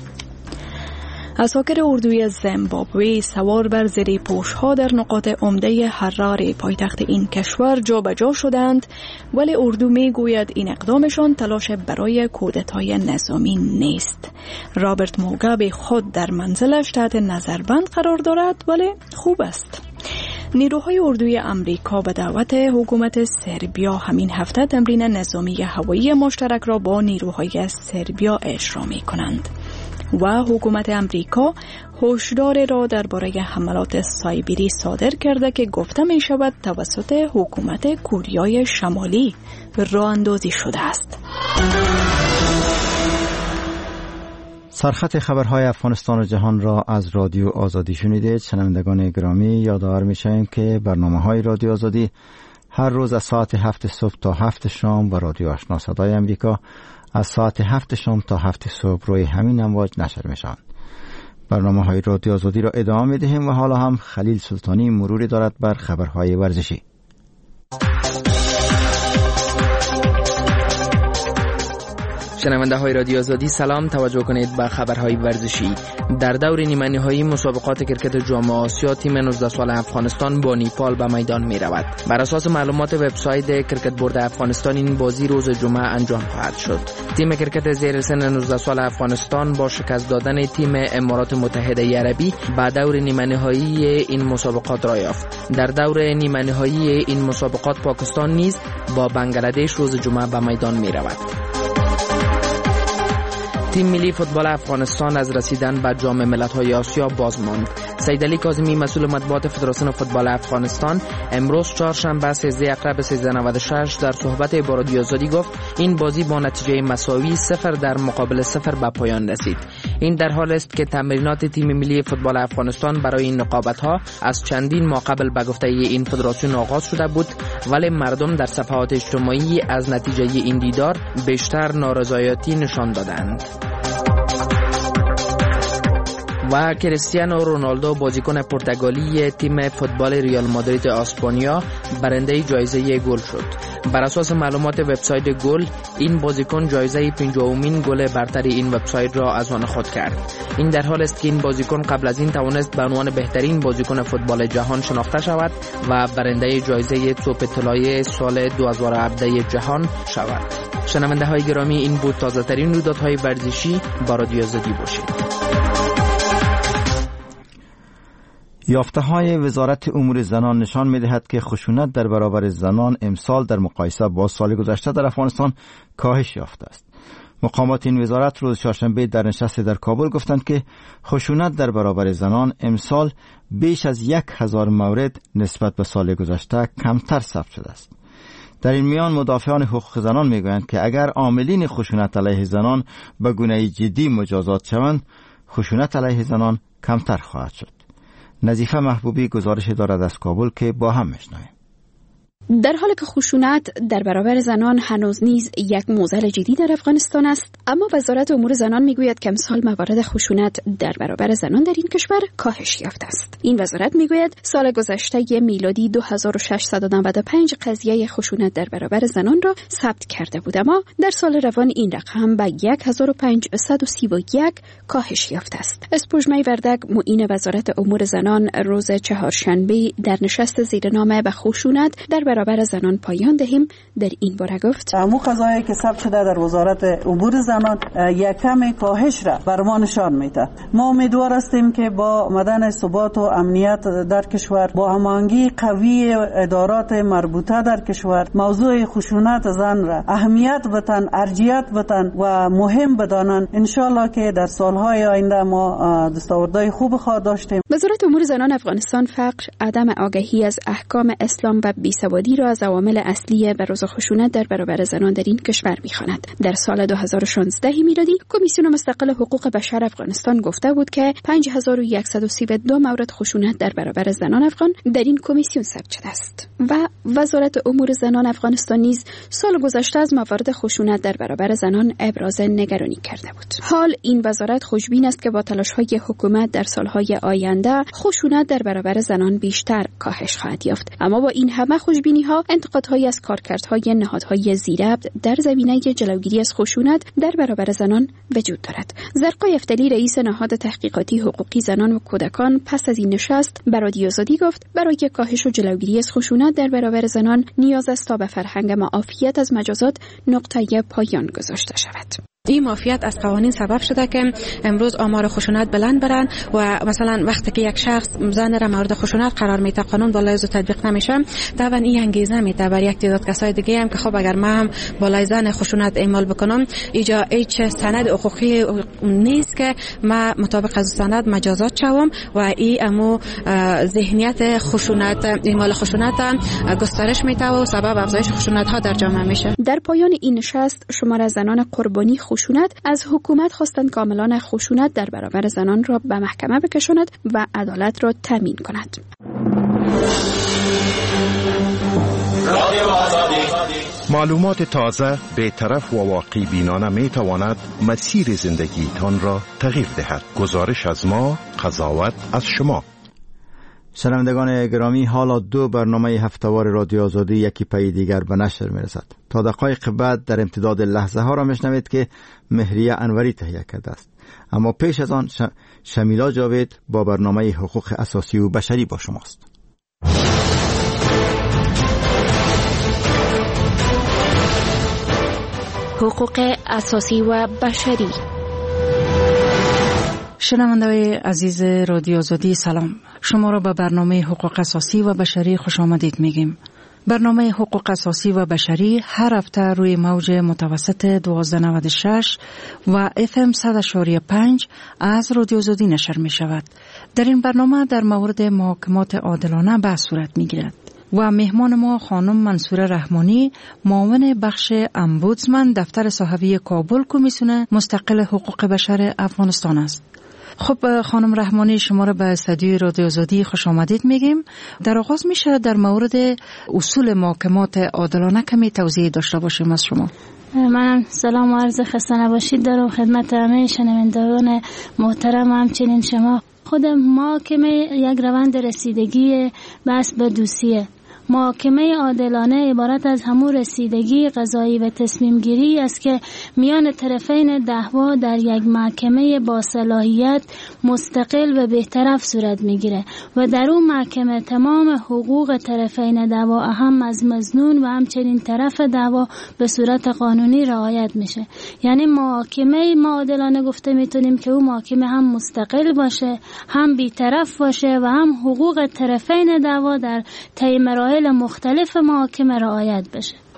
عساکر اردوی زیمبابوه سوار بر زیر پوش‌ها در نقاط عمده حراره پایتخت این کشور جابجا شدند، ولی اردو میگوید این اقدامشان تلاش برای کودتای نظامی نیست. رابرت موگابه خود در منزلش تحت نظربند قرار دارد، ولی خوب است. نیروهای اردوی امریکا به دعوت حکومت سربیا همین هفته تمرین نظامی هوایی مشترک را با نیروهای سربیا اجرا می کنند و حکومت امریکا هشدار را درباره حملات سایبری صادر کرده که گفته می شود توسط حکومت کوریای شمالی راه اندازی شده است. سرخط خبرهای افغانستان و جهان را از رادیو آزادی شنیدید. شنوندگان گرامی، یادآور می‌شویم که برنامه‌های رادیو آزادی هر روز از ساعت 7 صبح تا 7 شام و رادیو آشنا صدای امریکا از ساعت 7 شام تا 7 صبح روی همین امواج نشر می‌شوند. برنامه‌های رادیو آزادی را ادامه می‌دهیم و حالا هم خلیل سلطانی مروری دارد بر خبرهای ورزشی. شنونده های رادیو آزادی سلام، توجه کنید به خبرهای ورزشی. در دور نیمه نهایی مسابقات کرکت جام آسیا تیم 19 سال افغانستان با نیپال به میدان می رود. بر اساس معلومات وبسایت کرکت بورد افغانستان این بازی روز جمعه انجام خواهد شد. تیم کرکت زیر سن 19 سال افغانستان با شکست دادن تیم امارات متحده عربی به دور نیمه نهایی این مسابقات را یافت. در دور نیمه نهایی این مسابقات پاکستان نیز با بنگلادش روز جمعه به میدان می رود. تیم ملی فوتبال افغانستان از رسیدن به جام ملت‌های آسیا باز ماند. سیدعلی کاظمی مسئول مطبوعات فدراسیون فوتبال افغانستان امروز چهارشنبه 13 اکتبر 1396 در صحبت با رادیو آزادی گفت این بازی با نتیجه مساوی 0 در مقابل 0 به پایان رسید. این در حال است که تمرینات تیم ملی فوتبال افغانستان برای این رقابت‌ها از چندین ماه قبل به گفته این فدراسیون آغاز شده بود، ولی مردم در صفحات اجتماعی از نتیجه این دیدار بیشتر نارضایتی نشان دادند. و کریستیانو رونالدو بازیکن پرتغالی تیم فوتبال ریال مادرید اسپانیا برنده جایزه گل شد. بر اساس معلومات وبسایت گل، این بازیکن جایزه 50مین گل برتر این وبسایت را از آن خود کرد. این در حال است که این بازیکن قبل از این توانست به عنوان بهترین بازیکن فوتبال جهان شناخته شود و برنده جایزه توپ طلایی سال 2017 جهان شود. شنونده های گرامی، این بود تازه ترین رویدادهای ورزشی. با رادیو آزادی باشید. یافته‌های وزارت امور زنان نشان می‌دهد که خشونت در برابر زنان امسال در مقایسه با سال گذشته در افغانستان کاهش یافته است. مقامات این وزارت روز چهارشنبه در نشست در کابل گفتند که خشونت در برابر زنان امسال بیش از 1000 مورد نسبت به سال گذشته کمتر ثبت شده است. در این میان مدافعان حقوق زنان میگویند که اگر عاملین خشونت علیه زنان به گونه جدی مجازات شوند، خشونت علیه زنان کمتر خواهد شد. نظیفه محبوبی گزارش دارد از کابل که با هم میشنویم. در حالی که خشونت در برابر زنان هنوز نیز یک معضل جدی در افغانستان است، اما وزارت امور زنان میگوید که امسال موارد خشونت در برابر زنان در این کشور کاهش یافته است. این وزارت میگوید سال گذشته میلادی 2695 قضیه خشونت در برابر زنان را ثبت کرده بود، اما در سال روان این رقم به 1531 کاهش یافته است. اسپوژمه وردک معین وزارت امور زنان روز چهارشنبه در نشست زیرنامه به خشونت در برابر زنان پایان دهیم در این باره گفت: امو قضایی که ثبت شده در وزارت امور زنان یک کم کاهش را بر ما نشان میده. ما امیدوار هستیم که با آمدن ثبات و امنیت در کشور، با هماهنگی قوی ادارات مربوطه در کشور، موضوع خشونت زن را اهمیت بدن، ارجحیت بدن و مهم بدانند، ان شاء الله که در سالهای آینده ما دستاوردهای خوب خواهد داشتیم. وزارت امور زنان افغانستان فقر، عدم آگاهی از احکام اسلام و بیسوادی را از عوامل اصلی بروز خشونت در برابر زنان در این کشور می‌خواند. در سال 2016 میلادی کمیسیون مستقل حقوق بشر افغانستان گفته بود که 5132 مورد خشونت در برابر زنان افغان در این کمیسیون ثبت شده است و وزارت امور زنان افغانستان نیز سال گذشته از موارد خشونت در برابر زنان ابراز نگرانی کرده بود. حال این وزارت خوشبین است که با تلاش‌های حکومت در سال‌های آینده خشونت در برابر زنان بیشتر کاهش خواهد یافت، اما با این همه خوشبینی‌ها انتقادهایی از کارکردهای نهادهای زیربط در زمینه جلوگیری از خشونت در برابر زنان وجود دارد. زرقای افتلی رئیس نهاد تحقیقاتی حقوقی زنان و کودکان پس از این نشست به رادیو آزادی گفت برای کاهش و جلوگیری از خشونت در برابر زنان نیاز است تا به فرهنگ معافیت از مجازات نقطه پایان گذاشته شود. این معافیت از قوانین سبب شده که امروز آمار خشونت بلند برن و مثلا وقتی که یک شخص زن را مورد خشونت قرار میده قانون بالای زو تطبیق نمیشه، طبعا این انگیزه میده برای یک تعداد کسای دیگه هم که خب اگر من هم بالای زن خشونت اعمال بکنم اینجا هیچ سند حقوقی نیست که من مطابق از سند مجازات شوم و این امو ذهنیت خشونت اعمال خشونت گسترش میده و سبب افزایش خشونت ها در جامعه میشه. در پایان این نشست شمار زنان قربانی خشونت از حکومت خواستند که عاملان خشونت در برابر زنان را به محکمه بکشاند و عدالت را تامین کند. معلومات تازه، بی‌طرف و واقع بینانه می تواند مسیر زندگیتان را تغییر دهد. گزارش از ما، قضاوت از شما. شنوندگان گرامی، حالا دو برنامه هفتهوار رادیو آزادی یکی پی دیگر به نشر میرسد. تا دقایق بعد در امتداد لحظه ها را میشنوید که مهریه انوری تهیه کرده است. اما پیش از آن شمیلا جاوید با برنامه حقوق اساسی و بشری با شماست. حقوق اساسی و بشری. شنونده‌های عزیز رادیو آزادی سلام، شما را به برنامه حقوق اساسی و بشری خوش آمدید میگیم. برنامه حقوق اساسی و بشری هر هفته روی موج متوسط 1296 و FM 100.5 از رادیو آزادی نشر می شود. در این برنامه در مورد محاکمات عادلانه بحث صورت می گیرد و مهمان ما خانم منصوره رحمانی، معاون بخش امبودسمن دفتر صحوی کابل کمیسیون مستقل حقوق بشر افغانستان است. خب خانم رحمانی، شما را به استودیوی رادیو آزادی خوش آمدید میگیم. در آغاز میشه در مورد اصول محاکمات عادلانه کمی توضیح داشته باشیم از شما. منم سلام و عرض خسته نباشید دارم خدمت همه شنوندگان محترم. همچنین شما خود محاکمه یک روند رسیدگی بحث به دوسیه. محاکمه عادلانه عبارت از همون رسیدگی قضایی و تصمیم گیری است که میان طرفین دعوا در یک محکمه با صلاحیت مستقل و بی‌طرف صورت میگیره و در اون محکمه تمام حقوق طرفین دعوا اهم از مظنون و همچنین طرف دعوا به صورت قانونی رعایت میشه. یعنی محاکمه عادلانه گفته میتونیم که اون محاکمه هم مستقل باشه، هم بی‌طرف باشه و هم حقوق طرفین دعوا در طی مراحل مختلف محاکمه رعایت بشه.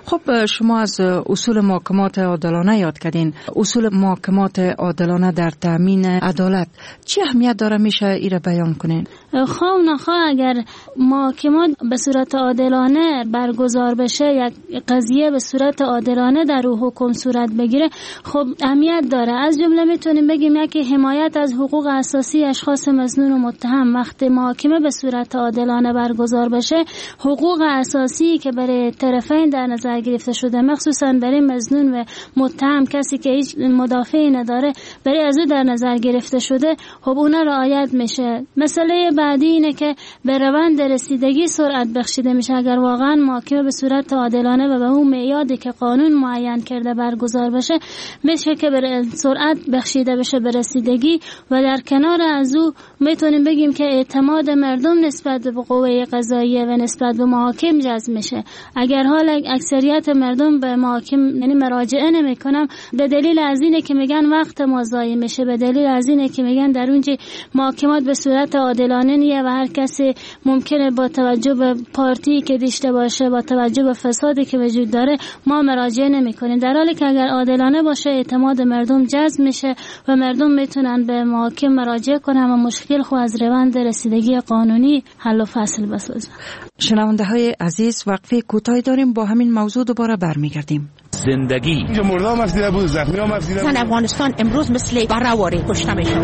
خب شما از اصول محاکمات عادلانه یاد کردین. اصول محاکمات عادلانه در تامین عدالت چه اهمیت داره، میشه ایره بیان کنین؟ خواه نخواه اگر محاکمات به صورت عادلانه برگزار بشه، یک قضیه به صورت عادلانه در او حکم صورت بگیره، خب اهمیت داره. از جمله میتونیم بگیم یکی حمایت از حقوق اساسی اشخاص مظنون و متهم. وقتی محاکمه به صورت عادلانه برگزار بشه، حقوق اساسی که برای طرفین در نظر گرفته شده، مخصوصا برای مظنون و متهم، کسی که هیچ مدافعی نداره، برای از او در نظر گرفته شده، خب اونا رعایت میشه. مسئله بعدی اینه که به روند رسیدگی سرعت بخشیده میشه. اگر واقعا محاکمه به صورت عادلانه و به اون معیاری که قانون معین کرده برگزار بشه، میشه که به سرعت بخشیده بشه به رسیدگی. و در کنار از او میتونیم بگیم که اعتماد مردم نسبت به قوه قضاییه و نسبت به محاکم جذب میشه. اگر حال اکثریت مردم به محاکم یعنی مراجعه نمیکنن، به دلیل از اینه که میگن وقت ما ضایع میشه، به دلیل از اینه که میگن در اونجا محاکمات به صورت عادلانه نیه و هر کسی ممکنه با توجه به پارتی که داشته باشه، با توجه به فسادی که وجود داره، ما مراجعه نمیکنیم. در حالی که اگر عادلانه باشه، اعتماد مردم جذب میشه و مردم میتونن به محاکم مراجعه کنن و مشکل خود از روند رسیدگی قانونی حل و فصل بسازن. شنونده های عزیز، وقفه کوتاهی داریم، با همین موضوع دوباره برمیگردیم. زندگی اینجا مردم افزیده بود، زخمی هم افزیده بود. افغانستان امروز مثل برهواری کشته میشه.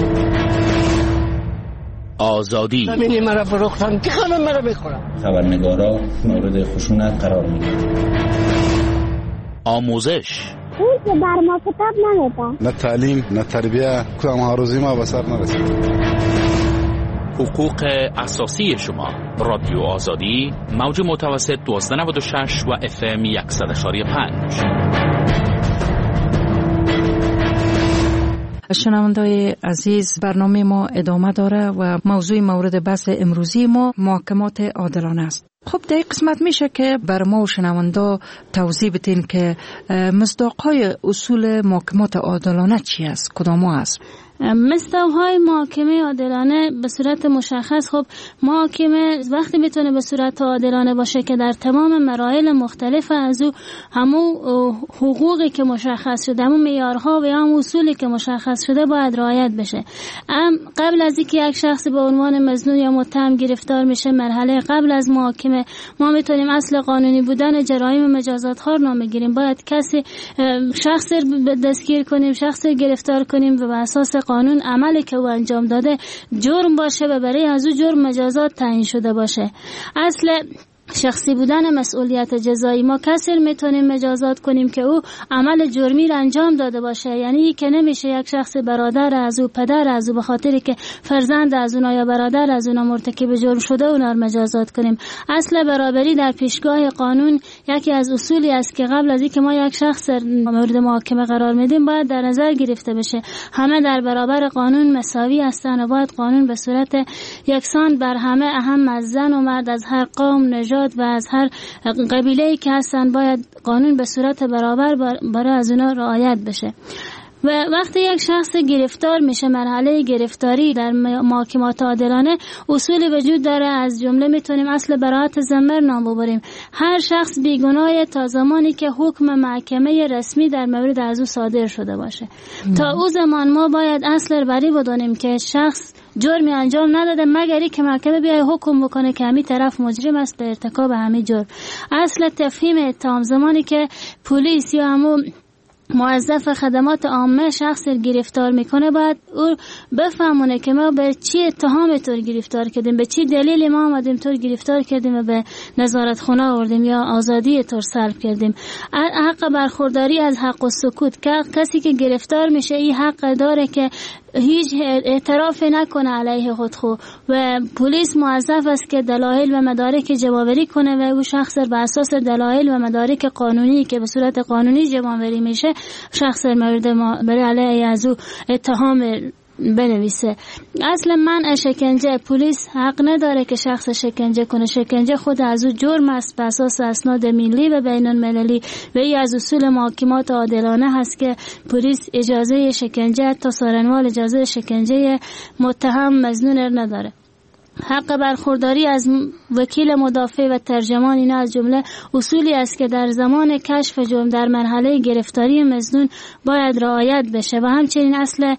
آزادی زمینی مرا فروختن، که خانم مرا بخورم. خبرنگارا مورد خشونت قرار میگیرند. آموزش اون که بر ما کتاب نمیده. نه تعلیم، نه تربیه، کدام هاروزی ما به سر نرسید. حقوق اساسی شما. رادیو آزادی، موج متوسط 1296 و FM 100.5. شنونده‌های عزیز، برنامه ما ادامه داره و موضوع مورد بحث امروزی ما محاکمات عادلانه است. خب در این قسمت میشه که بر ما و شنونده توضیح بدین که مصداق‌های اصول محاکمات عادلانه چی است، کدام است؟ مصداق‌های محاکمه عادلانه به صورت مشخص، خب محاکمه وقتی میتونه به صورت عادلانه باشه که در تمام مراحل مختلف از او همون حقوقی که مشخص شده، همون معیارها و هم اصولی که مشخص شده باید رعایت بشه. قبل از اینکه یک شخص به عنوان مظنون یا متهم گرفتار میشه، مرحله قبل از محاکمه، ما میتونیم اصل قانونی بودن جرایم و مجازات ها رو نام بگیریم. باید کسی شخص دستگیر کنیم، شخص گرفتار کنیم و به اساس قانون عملی که او انجام داده جرم باشه و برای از او جرم مجازات تعیین شده باشه. اصل شخصی بودن مسئولیت جزایی، ما کسی میتونیم مجازات کنیم که او عمل جرمی را انجام داده باشه. یعنی که نمیشه یک شخص برادر از او، پدر از او، به خاطری که فرزند از اونا یا برادر از اونا مرتکب جرم شده اونا را مجازات کنیم. اصل برابری در پیشگاه قانون یکی از اصولی است که قبل از اینکه ما یک شخص مورد محاکمه قرار میدیم باید در نظر گرفته بشه. همه در برابر قانون مساوی هستند و باید قانون به صورت یکسان بر همه، اهم از زن و مرد، از هر قوم، نژاد و از هر قبیله‌ای که هستن، باید قانون به صورت برابر برای از اونا رعایت بشه. و وقتی یک شخص گرفتار میشه، مرحله گرفتاری در محاکمات عادلانه اصولی وجود داره. از جمله میتونیم اصل براءت ذمه نام ببریم. هر شخص بیگناه تا زمانی که حکم محکمه رسمی در مورد از او صادر شده باشه. تا او زمان ما باید اصل بری بدونیم که شخص جرمی انجام نداده، مگری که محکمه بیای حکم بکنه که همین طرف مجرم است به ارتکاب همین جرم. اصل تفهیم اتهام، زمانی که پلیس یا همون موظف خدمات عامه شخص گرفتار میکنه، باید او بفهمونه که ما به چی اتهام طور گرفتار کردیم، به چی دلیلی ما آمدیم طور گرفتار کردیم و به نظارت خانه آوردیم یا آزادی طور سلب کردیم. حق برخورداری از حق و سکوت، که کسی که گرفتار میشه این حق داره که هیچ اعتراف نکنه علیه خودخو و پلیس موظف است که دلایل و مدارک جمع‌آوری کنه و او شخص به اساس دلایل و مدارک قانونی که به صورت قانونی جمع‌آوری میشه، شخص مورد برای علیه از او اتهام بنویسه. اصل منع شکنجه، پلیس حق نداره که شخص شکنجه کنه. شکنجه خود از او جرم است به اساس اسناد ملی و بین المللی و این از اصول محاکمات عادلانه هست که پلیس اجازه شکنجه تا سارنوال اجازه شکنجه متهم مظنون نداره. حق برخورداری از وکیل مدافع و ترجمان، اینا از جمله اصولی است که در زمان کشف جرم در مرحله گرفتاری مظنون باید رعایت بشه و همچنین اصل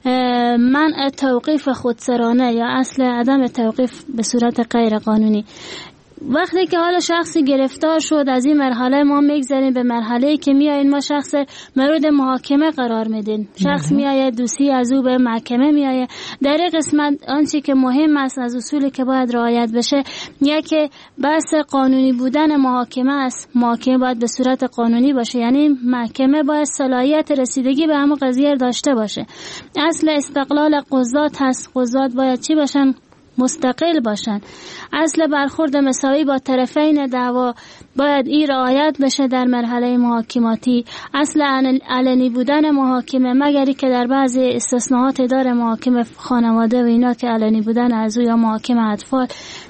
منع توقیف خودسرانه یا اصل عدم توقیف به صورت غیر قانونی. وقتی که حالا شخصی گرفتار شد، از این مرحله ما میگذاریم به مرحله که میاییم ما شخص مورد محاکمه قرار میدیم. شخص میایه، دوستی از او به محکمه میایه. در این قسمت آنچه که مهم است از اصولی که باید رعایت بشه، یکی بحث قانونی بودن محاکمه است. محاکمه باید به صورت قانونی باشه، یعنی محکمه باید صلاحیت رسیدگی به همون قضیه داشته باشه. اصل استقلال قضات هست. قضات باید چی باشن؟ مستقل باشن. اصل برخورد مساوی با طرفین دعوا باید این رعایت بشه در مرحله محاکماتی. اصل علنی بودن محاکمه، مگری که در بعضی استثناءات داره، محاکمه خانواده و اینا که علنی بودن از یا محاکمه اطفال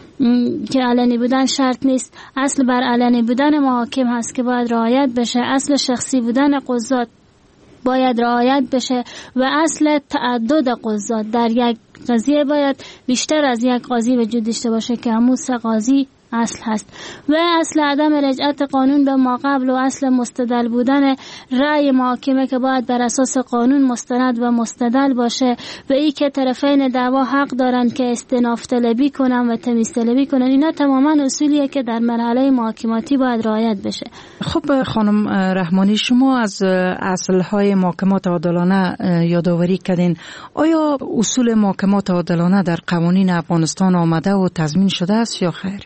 که علنی بودن شرط نیست. اصل بر علنی بودن محاکم هست که باید رعایت بشه. اصل شخصی بودن قضات باید رعایت بشه و اصل تعدد قضات، در یک قضیه باید بیشتر از یک قاضی وجود داشته باشه که همون 3 قاضی اصل هست. و اصل عدم رجعت قانون به ما قبل و اصل مستدل بودن رأی محاکمه که باید بر اساس قانون مستند و مستدل باشه و ای که طرفین دعوا حق دارن که استئناف طلبی کنن و تمیز طلبی کنن. اینا تماما اصولیه که در مرحله محاکماتی باید رعایت بشه. خب خانم رحمانی، شما از اصلهای محاکمات عادلانه یادآوری کردین. آیا اصول محاکمات عادلانه در قوانین افغانستان آمده و تضمین شده است یا خیر؟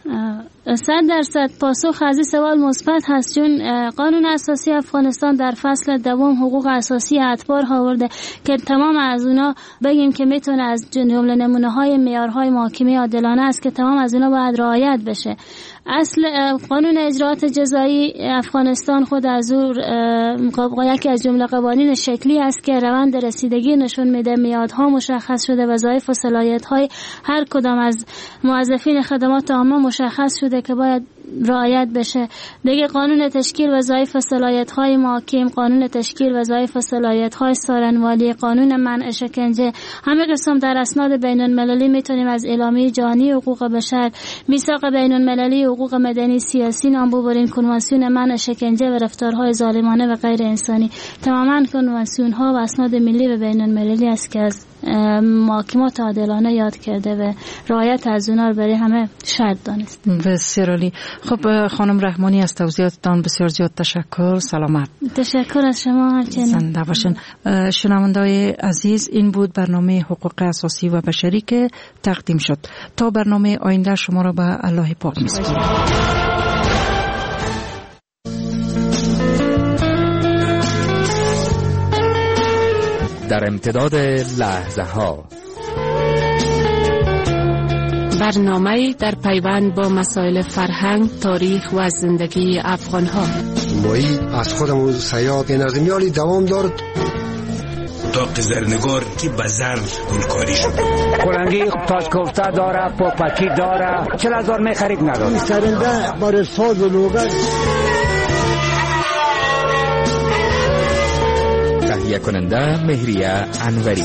100% پاسخ از این سوال مثبت هست، چون قانون اساسی افغانستان در فصل دوم حقوق اساسی اتباع آورده که تمام از اونا بگیم که میتونه از جمله نمونه های معیارهای محاکمه عادلانه است که تمام از اونا باید رعایت بشه. اصل قانون اجراءات جزایی افغانستان خود از یکی از جمله قوانین شکلی است که روند رسیدگی نشون میده، میادها مشخص شده، وظایف و صلاحیت‌های هر کدام از موظفین خدمات عامه مشخص شده که باید رعایت بشه. دیگه قانون تشکیل وظایف و صلاحیت‌های محاکم، قانون تشکیل وظایف و صلاحیت‌های سارنوالی، قانون منع شکنجه، همه قسم در اسناد بین‌المللی میتونیم از اعلامیه جهانی حقوق بشر، میثاق بین‌المللی حقوق مدنی سیاسی نام ببریم، کنوانسیون منع شکنجه و رفتارهای ظالمانه و غیر انسانی. تماما کنوانسیون‌ها و اسناد ملی و بین‌المللی است که از محاکمات عادلانه یاد کرده و رعایت از اونها برای همه شرط دانست. بسیار عالی. خب خانم رحمانی، از توضیحاتتان بسیار زیاد تشکر. سلامت. تشکر از شما. همچنین زنده باشین. شنونده‌های عزیز، این بود برنامه حقوق اساسی و بشری که تقدیم شد. تا برنامه آینده شما را به الله پاک می‌سپارم. در امتداد لحظه ها، برنامه در پیوند با مسائل فرهنگ، تاریخ و زندگی افغان ها. مایی از خودمون سیاد نظمیالی دوام دارد. اتاق زرنگار که بزر گلکاری شد. کلنگی تاج کوفته داره، پاپکی داره، 40,000 می خرید نداره. سرنده برای ساز و لوگن. تهیه کننده مهریه انوری.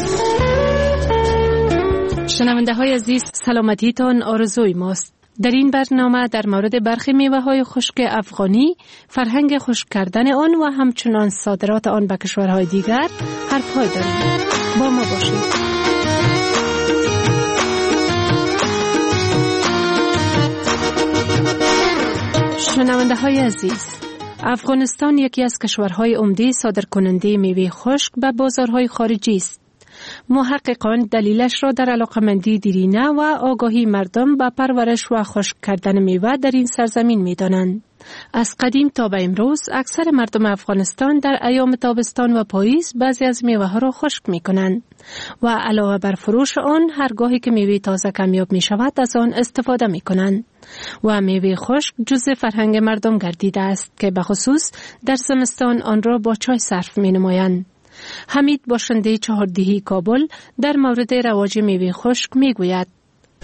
شنونده های عزیز، سلامتیتان آرزوی ماست. در این برنامه در مورد برخی میوه های خشک افغانی، فرهنگ خشک کردن آن و همچنان صادرات آن به کشورهای دیگر حرف‌های داریم. با ما باشید. شنونده های عزیز، افغانستان یکی از کشورهای عمده صادرکننده میوه خشک به بازارهای خارجی است. محققان دلیلش را در علاقمندی دیرینه و آگاهی مردم به پرورش و خشک کردن میوه در این سرزمین می‌دانند. از قدیم تا به امروز اکثر مردم افغانستان در ایام تابستان و پاییز بعضی از میوه ها را خشک می‌کنند و علاوه بر فروش آن، هرگاهی که میوه تازه کمیاب می‌شود از آن استفاده می‌کنند و میوه خشک جزء فرهنگ مردم گردیده است که به خصوص در زمستان آن را با چای صرف می‌نمایند. حمید باشنده چهاردهی کابل در مورد رواج میوه خشک میگوید: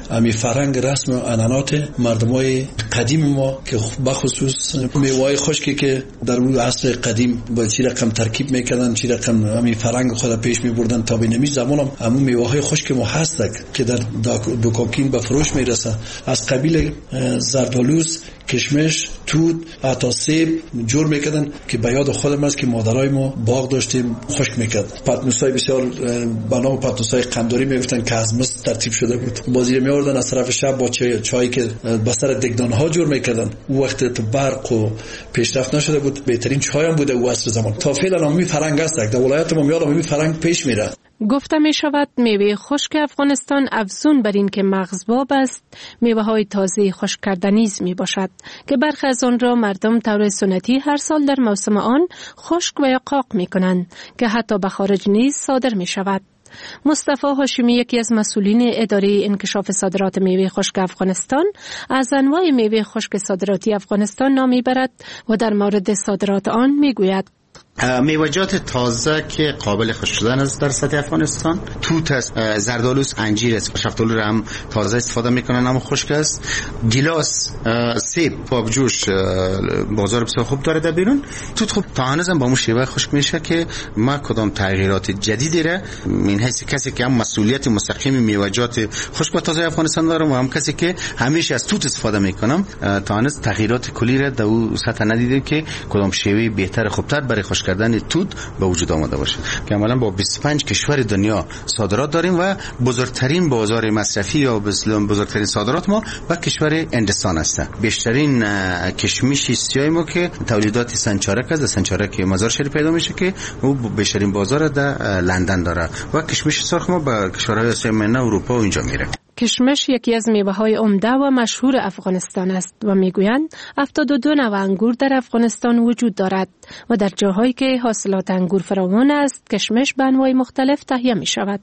امی فرهنگ رسم و عنعنات مردمای قدیم ما که بخصوص میوه‌های خشکی که در اون عصر قدیم با چی رقم ترکیب میکردن، چی رقم امی فرهنگ خود پیش میبردن تا به نمی زمان هم همون میوه‌های خشک ما هست که در دوکاکین به فروش میرسه، از قبیل زردآلوز، کشمش، توت، حتی سیب جور میکردن که به یاد خودم است که مادرای ما باغ داشتیم خشک میکرد. پتنوسای بسیار به نام پتنوسای قنداری میگفتن که از مس ترتیب شده بود. بازی میوردن از طرف شب با چایی که به سر دگدان ها جور میکردن. او وقت تو برق و پیشرفت نشده بود، بهترین چای هم بوده او عصر زمان. تا فعلا هم می فرهنگ است. در ولایت ما میاد می فرهنگ پیش میره. گفته می شود میوه خشک افغانستان افزون بر این که مغزباب است، میوه های تازه خشک کرده نیز می باشد که برخی از آن را مردم طور سنتی هر سال در موسم آن خشک و یا قاق می کنند که حتی به خارج نیز صادر می شود. مصطفی هاشمی یکی از مسئولین اداره انکشاف صادرات میوه خشک افغانستان از انواع میوه خشک صادراتی افغانستان نام میبرد و در مورد صادرات آن میگوید: میوه‌جات تازه که قابل خشک شدن است در سطح افغانستان، توت است، زردآلوز، انجیر است. شفتالو را هم تازه استفاده میکنن اما خشک است. گیلاس، سیب، آبجوش بازار بسیار خوب داره در بیرون. توت خوب تا هنوز هم با مو شیوه خشک میشه که ما کدام تغییرات جدیدی را این حیث کسی که هم مسئولیت مستقیم میوه‌جات خشک و تازه افغانستان دارم و هم کسی که همیشه از توت استفاده میکنم تا هنوز تغییرات کلی را در اون سطح ندیدیم که کدام شیوه بهتر خوبتر برای خشک کردن توت به وجود آمده باشه. که عملاً با 25 کشور دنیا صادرات داریم و بزرگترین بازار مصرفی یا بزرگترین صادرات ما به کشور هندستان است. بیشترین کشمش سیاه ما که تولیدات سنچارک است، سنچارک مزار شریف پیدا میشه که او بیشترین بازار در لندن داره و کشمش سرخ ما به کشورهای آسیا میانه، اروپا و اینجا میره. کشمش یکی از میوه‌های عمده و مشهور افغانستان است و میگویند 72 نوع انگور در افغانستان وجود دارد و در جاهایی که حاصلات انگور فراوان است کشمش به انواع مختلف تهیه می شود.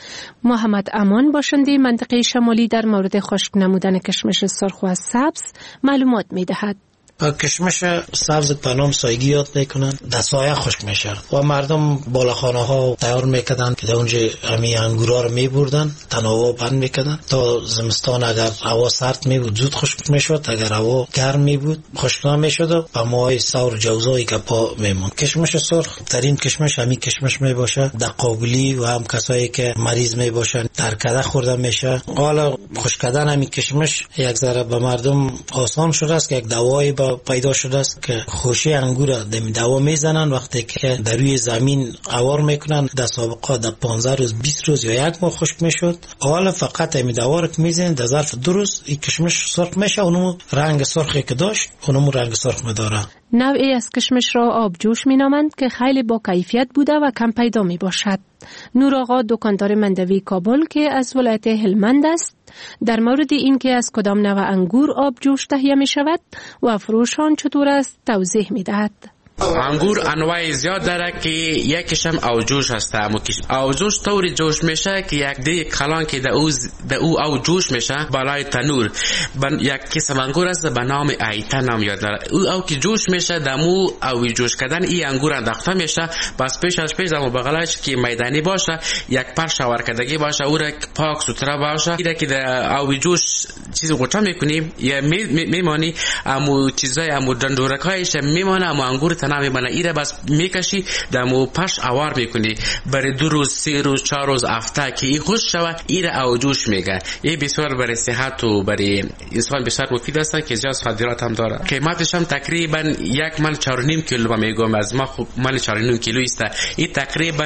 محمد امان باشنده منطقه شمالی در مورد خشک نمودن کشمش سرخ و سبز معلومات می دهد. کشمش سبز به نام سایگی یاد میکنن، در سایه خشک میشه و مردم بالاخانه ها تیار میکردن که در اونجا همی انگورا رو میبردن، تناوب بند میکردن تا زمستان اگر هوا سرد میبود زود خشک میشد، اگر هوا گرم میبود خشک نمیشد و به ماهای سور جوزایی که پا میمون. کشمش سرخ ترین کشمش همین کشمش میباشه. در قابلی و هم کسایی که مریض میباشن در کده خورده میشه. حالا خشک کردن همین کشمش یک ذره به مردم آسان شده است که یک دوایی پیدا شده است که خوشی انگور را دوا میزنن وقتی که در روی زمین عوار میکنن. در سابقه در 15 روز 20 روز یا یک ماه خشک میشد. حالا فقط همین دوا را میزنن در ظرف 2 روز این کشمش سرخ میشه. اونم رنگ سرخی که داشت اونم رنگ سرخ میداره. نوعی از کشمش را آبجوش مینامند که خیلی با کیفیت بوده و کم پیدا می باشد. نور آقا دکاندار مندوی کابل که از ولایت هلمند است در مورد این که از کدام نوع انگور آبجوش تهیه می شود و فروش آن چطور است توضیح می دهد. انگور انواع زیاد داره که یکیش هم اوجوش هست. اوجوش طوری جوش میشه که یک دیگ کلان که در او اوجوش میشه بالای تنور. یک قسم انگور است به نام ایتا نام یاد داره. او که جوش میشه دمو او جوش کردن این انگور انداخته میشه. بس پیش دمو بغلش که میدانی باشه یک پر شاور کردگی باشه او را پاک سوتره باشه. اینا که در او جوش چیزی قطعه میکنیم یا میمانی امو چیزای امو دندورکایش میمانه امو انگور تنامی بنا ایره بس میکشی دمو پش اوار میکنی برای 2 روز 3 روز 4 روز هفته که این خوش شود ایره اوجوش میگه. این بسیار برای صحت و برای انسان بسیار مفید است که زیاد صادرات هم داره. قیمتش هم تقریبا 1 من 4.5 کیلو میگم از ما خوب من 4.5 کیلو است. این تقریبا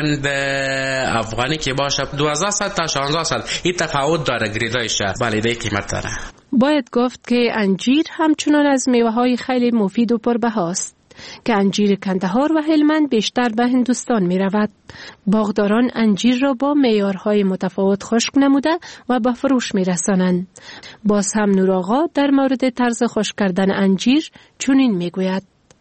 افغانی که باشه 1200 تا 1600 این تفاوت داره گریدایش. بله ده قیمت داره. باید گفت که انجیر همچنان از میوه‌های خیلی مفید و پربهاست که انجیر کندهار و هلمند بیشتر به هندوستان می رود. باغداران انجیر را با معیارهای متفاوت خشک نموده و به فروش می رسانند. باز هم نور آقا در مورد طرز خشک کردن انجیر چنین می گوید.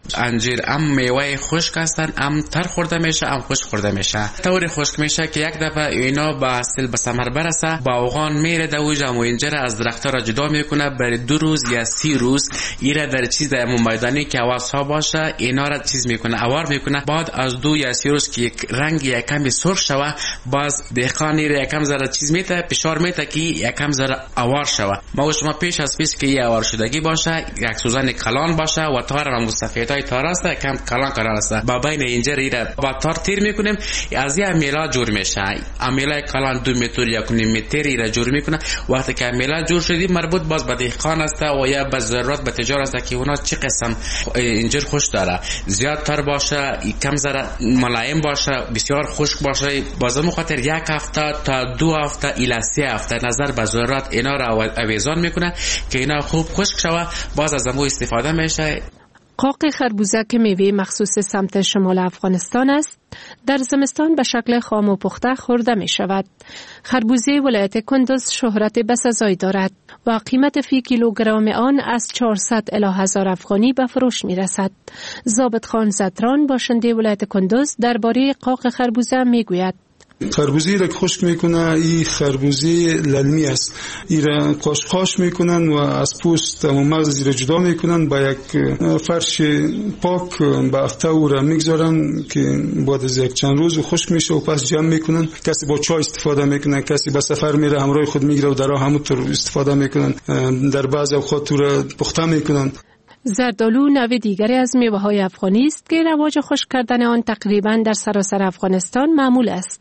انجیر هم میوه خشک هستن، هم تر خورده میشه، هم خشک خورده میشه. طور خشک میشه که یک دفعه اینا به اصل به ثمر برسه، باغان میره دوجا و اینجا از درختها را جدا میکنه. برای 2 روز یا 30 روز ایره در چیز در میدانی که عوضها باشه اینا را چیز میکنه، اوار میکنه. بعد از 2 یا 30 روز که یک رنگ یک کمی سرخ شوه، باز دهقان ایره یکم ذره چیز میته، فشار میته که یکم ذره اوار شوه. ما شما پیش از پیش که اوار شدگی باشه، یک سوزن کلان باشه و تار هم سفیدای تار است، کم کلان قرار است. با بین اینجا ایره با تار تیر میکنیم، از یه میلا جور میشه. امیلا کلان 2 متر یا 1 متر ایره جور میکنه. وقتی که میلا جور شدی مربوط باز به دهقان است و یا به ضرورت به تجار است که اونا چه قسم اینجا خوش داره، زیادتر باشه، کم ذره ملایم باشه، بسیار خشک باشه. بازم خاطر 1 هفته تا 2 هفته الی 3 هفته نظر به ضرورت اینا را اویزان میکنه که اینا خوب خشک شوه، باز از امو استفاده میشه. قاق خربوزه که میوه مخصوص سمت شمال افغانستان است، در زمستان به شکل خام و پخته خورده می شود. خربوزه ولایت کندوز شهرت بسزایی دارد و قیمت فی کیلوگرم آن از 400 الی 1000 افغانی به فروش می رسد. ضابط خان زتران باشنده ولایت کندوز درباره قاق خربوزه می گوید. خربوزی را خشک میکنه، این خربوزی للمی است. این را قاشقاش میکنن و از پوست و مغز را جدا میکنن، با یک فرش پاک به هفته او را میگذارن که بعد از یک چند روز خشک میشه و پس جمع میکنن. کسی با چای استفاده میکنه، کسی به سفر میره همراه خود میگیره و در راه همونطور استفاده میکنن. در بعض اوقات او را پخته میکنن. زردالو نوع دیگری از میوه‌های افغانی است که رواج خشک کردن آن تقریباً در سراسر افغانستان معمول است.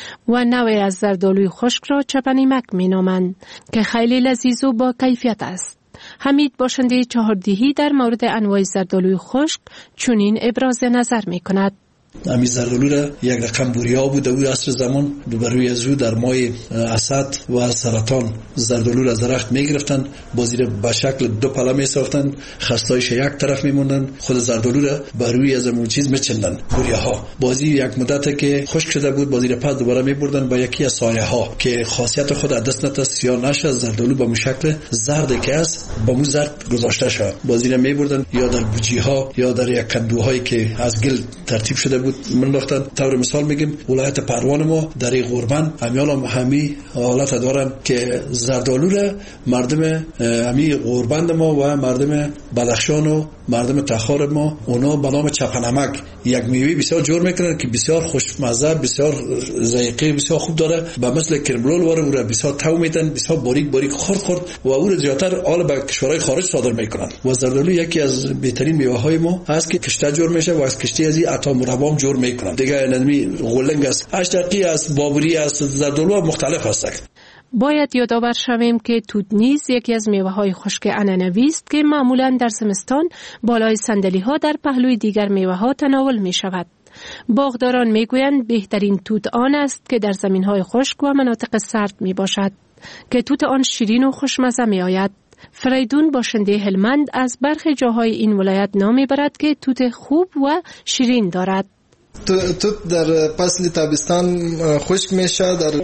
و نوعی از زردالوی خشک را چپنیمک می نامند که خیلی لذیذ و با کیفیت است. حمید باشنده چهاردیهی در مورد انواع زردالوی خشک چنین ابراز نظر می کند. امی زردالو را یک رقم بوریا بود در عصر زمان، برای از او در مای اسد و سرطان زردالو را درخت میگرفتن، بازی را به شکل 2 پله میساختن، خستایش یک طرف میموندن، خود زردالو را بروی از اون چیز میچندن بوریاها. بازی یک مدت که خشک شده بود، بازی را پس دوباره میبردن با یکی از سایه ها که خاصیت خود دست نت سیاه نشه، زردالو با شکل زرد که است با مو زرد گذاشته شد. بازی را میبردن یا در بوجی ها یا در یک کندوهایی که از گل ترتیب شده بود منداختن. طور مثال میگیم ولایت پروان ما در قربان امیال همی حالت دارن که زردالو را مردم همی قربان ما و مردم بدخشان و مردم تخار ما اونا به نام چپنمک یک میوه بسیار جور میکنن که بسیار خوشمزه، بسیار ذائقه بسیار خوب داره، به مثل کرملول واره او را بسیار تو میدن، بسیار باریک خرد و او را زیاتر آل به کشورهای خارج صادر میکنن. و زردالو یکی از بهترین میوه های ما هست که کشته جور میشه و از کشته از این عطا مربا جور میکنن. دیگه نمی غلنگ است، اشتقی است، بابری است، زردالو مختلف هست. باید یادآور شویم که توت نیز یکی از میوه‌های خشک عنعنوی است که معمولاً در زمستان بالای صندلی‌ها در پهلوی دیگر میوه‌ها تناول می‌شود. باغداران می‌گویند بهترین توت آن است که در زمین‌های خشک و مناطق سرد میباشد که توت آن شیرین و خوشمزه میآید. فریدون باشنده هلمند از برخی جاهای این ولایت نام میبرد که توت خوب و شیرین دارد. توت در فصل تابستان خشک میشه، در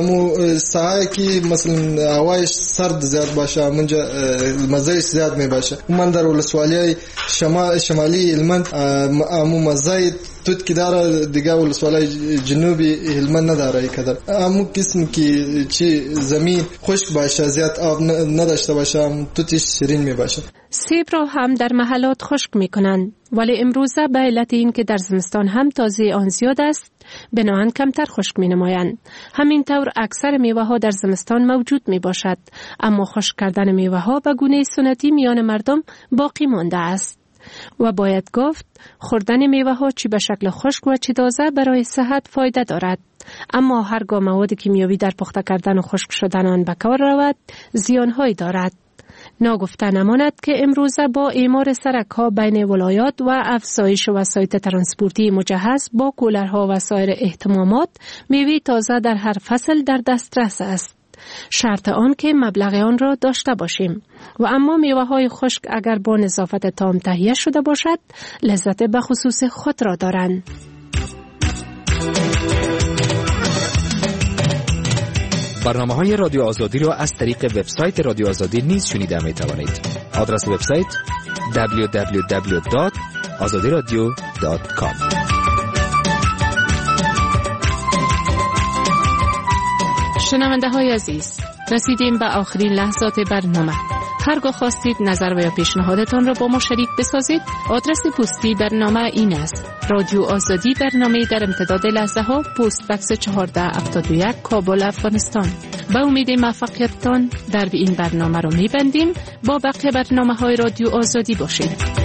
ساحه که مثلا هوایش سرد زیاد باشه منجا مزهش زیاد میباشه. من در ولسوالی شمالی هلمند مزه توت که داره، دیگه ولسوالی جنوبی هلمند نداره. کدر قسم که چی زمین خشک باشه، زیاد آب نداشته باشه، توتش شیرین میباشه. سیب را هم در محلات خشک میکنند، ولی امروزه به علت این که در زمستان هم تازه آن زیاد است بناهن کمتر خشک می نمایند. همینطور اکثر میوه ها در زمستان موجود می باشد، اما خشک کردن میوه ها به گونه سنتی میان مردم باقی مانده است. و باید گفت خوردن میوه ها چی به شکل خشک و چی تازه برای صحت فایده دارد، اما هرگاه مواد کیمیاوی در پخته کردن و خشک شدن آن به کار رود زیانهایی دارد. ناگفته نماند که امروزه با اعمار سرک‌ها بین ولایات و افزایش وسایط ترانسپورتی مجهز با کولرها و سایر اهتمامات، میوه تازه در هر فصل در دسترس است. شرط آن که مبلغ آن را داشته باشیم. و اما میوه‌های خشک اگر با نظافت تام تهیه شده باشد، لذت به خصوص خود را دارند. برنامه‌های رادیو آزادی را از طریق وبسایت رادیو آزادی نیز شنیده می توانید. آدرس وبسایت www.radioazadi.org azadiradio.com. شنونده های عزیز، رسیدیم به آخرین لحظات برنامه. هرگاه خواستید نظر و یا پیشنهادتان را با ما شریک بسازید، آدرس پستی برنامه این است: رادیو آزادی، برنامه در امتداد لحظه ها، پست بکس 1471 کابل، افغانستان. به امید موفقیتتان در این برنامه را می‌بندیم. با بقیه برنامه‌های رادیو آزادی باشید.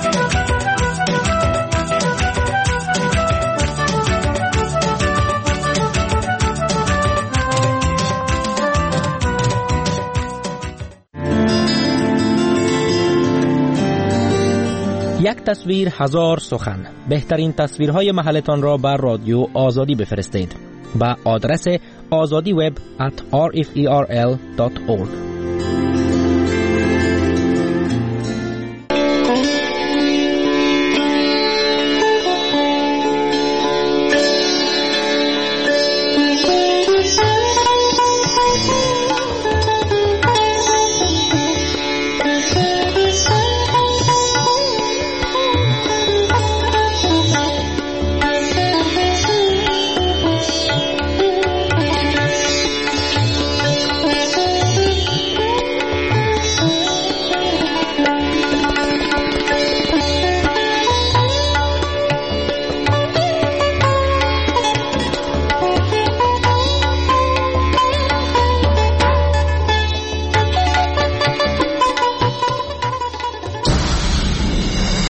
یک تصویر هزار سخن. بهترین تصویرهای محلتان را بر رادیو آزادی بفرستید به آدرس azadiweb@rferl.org.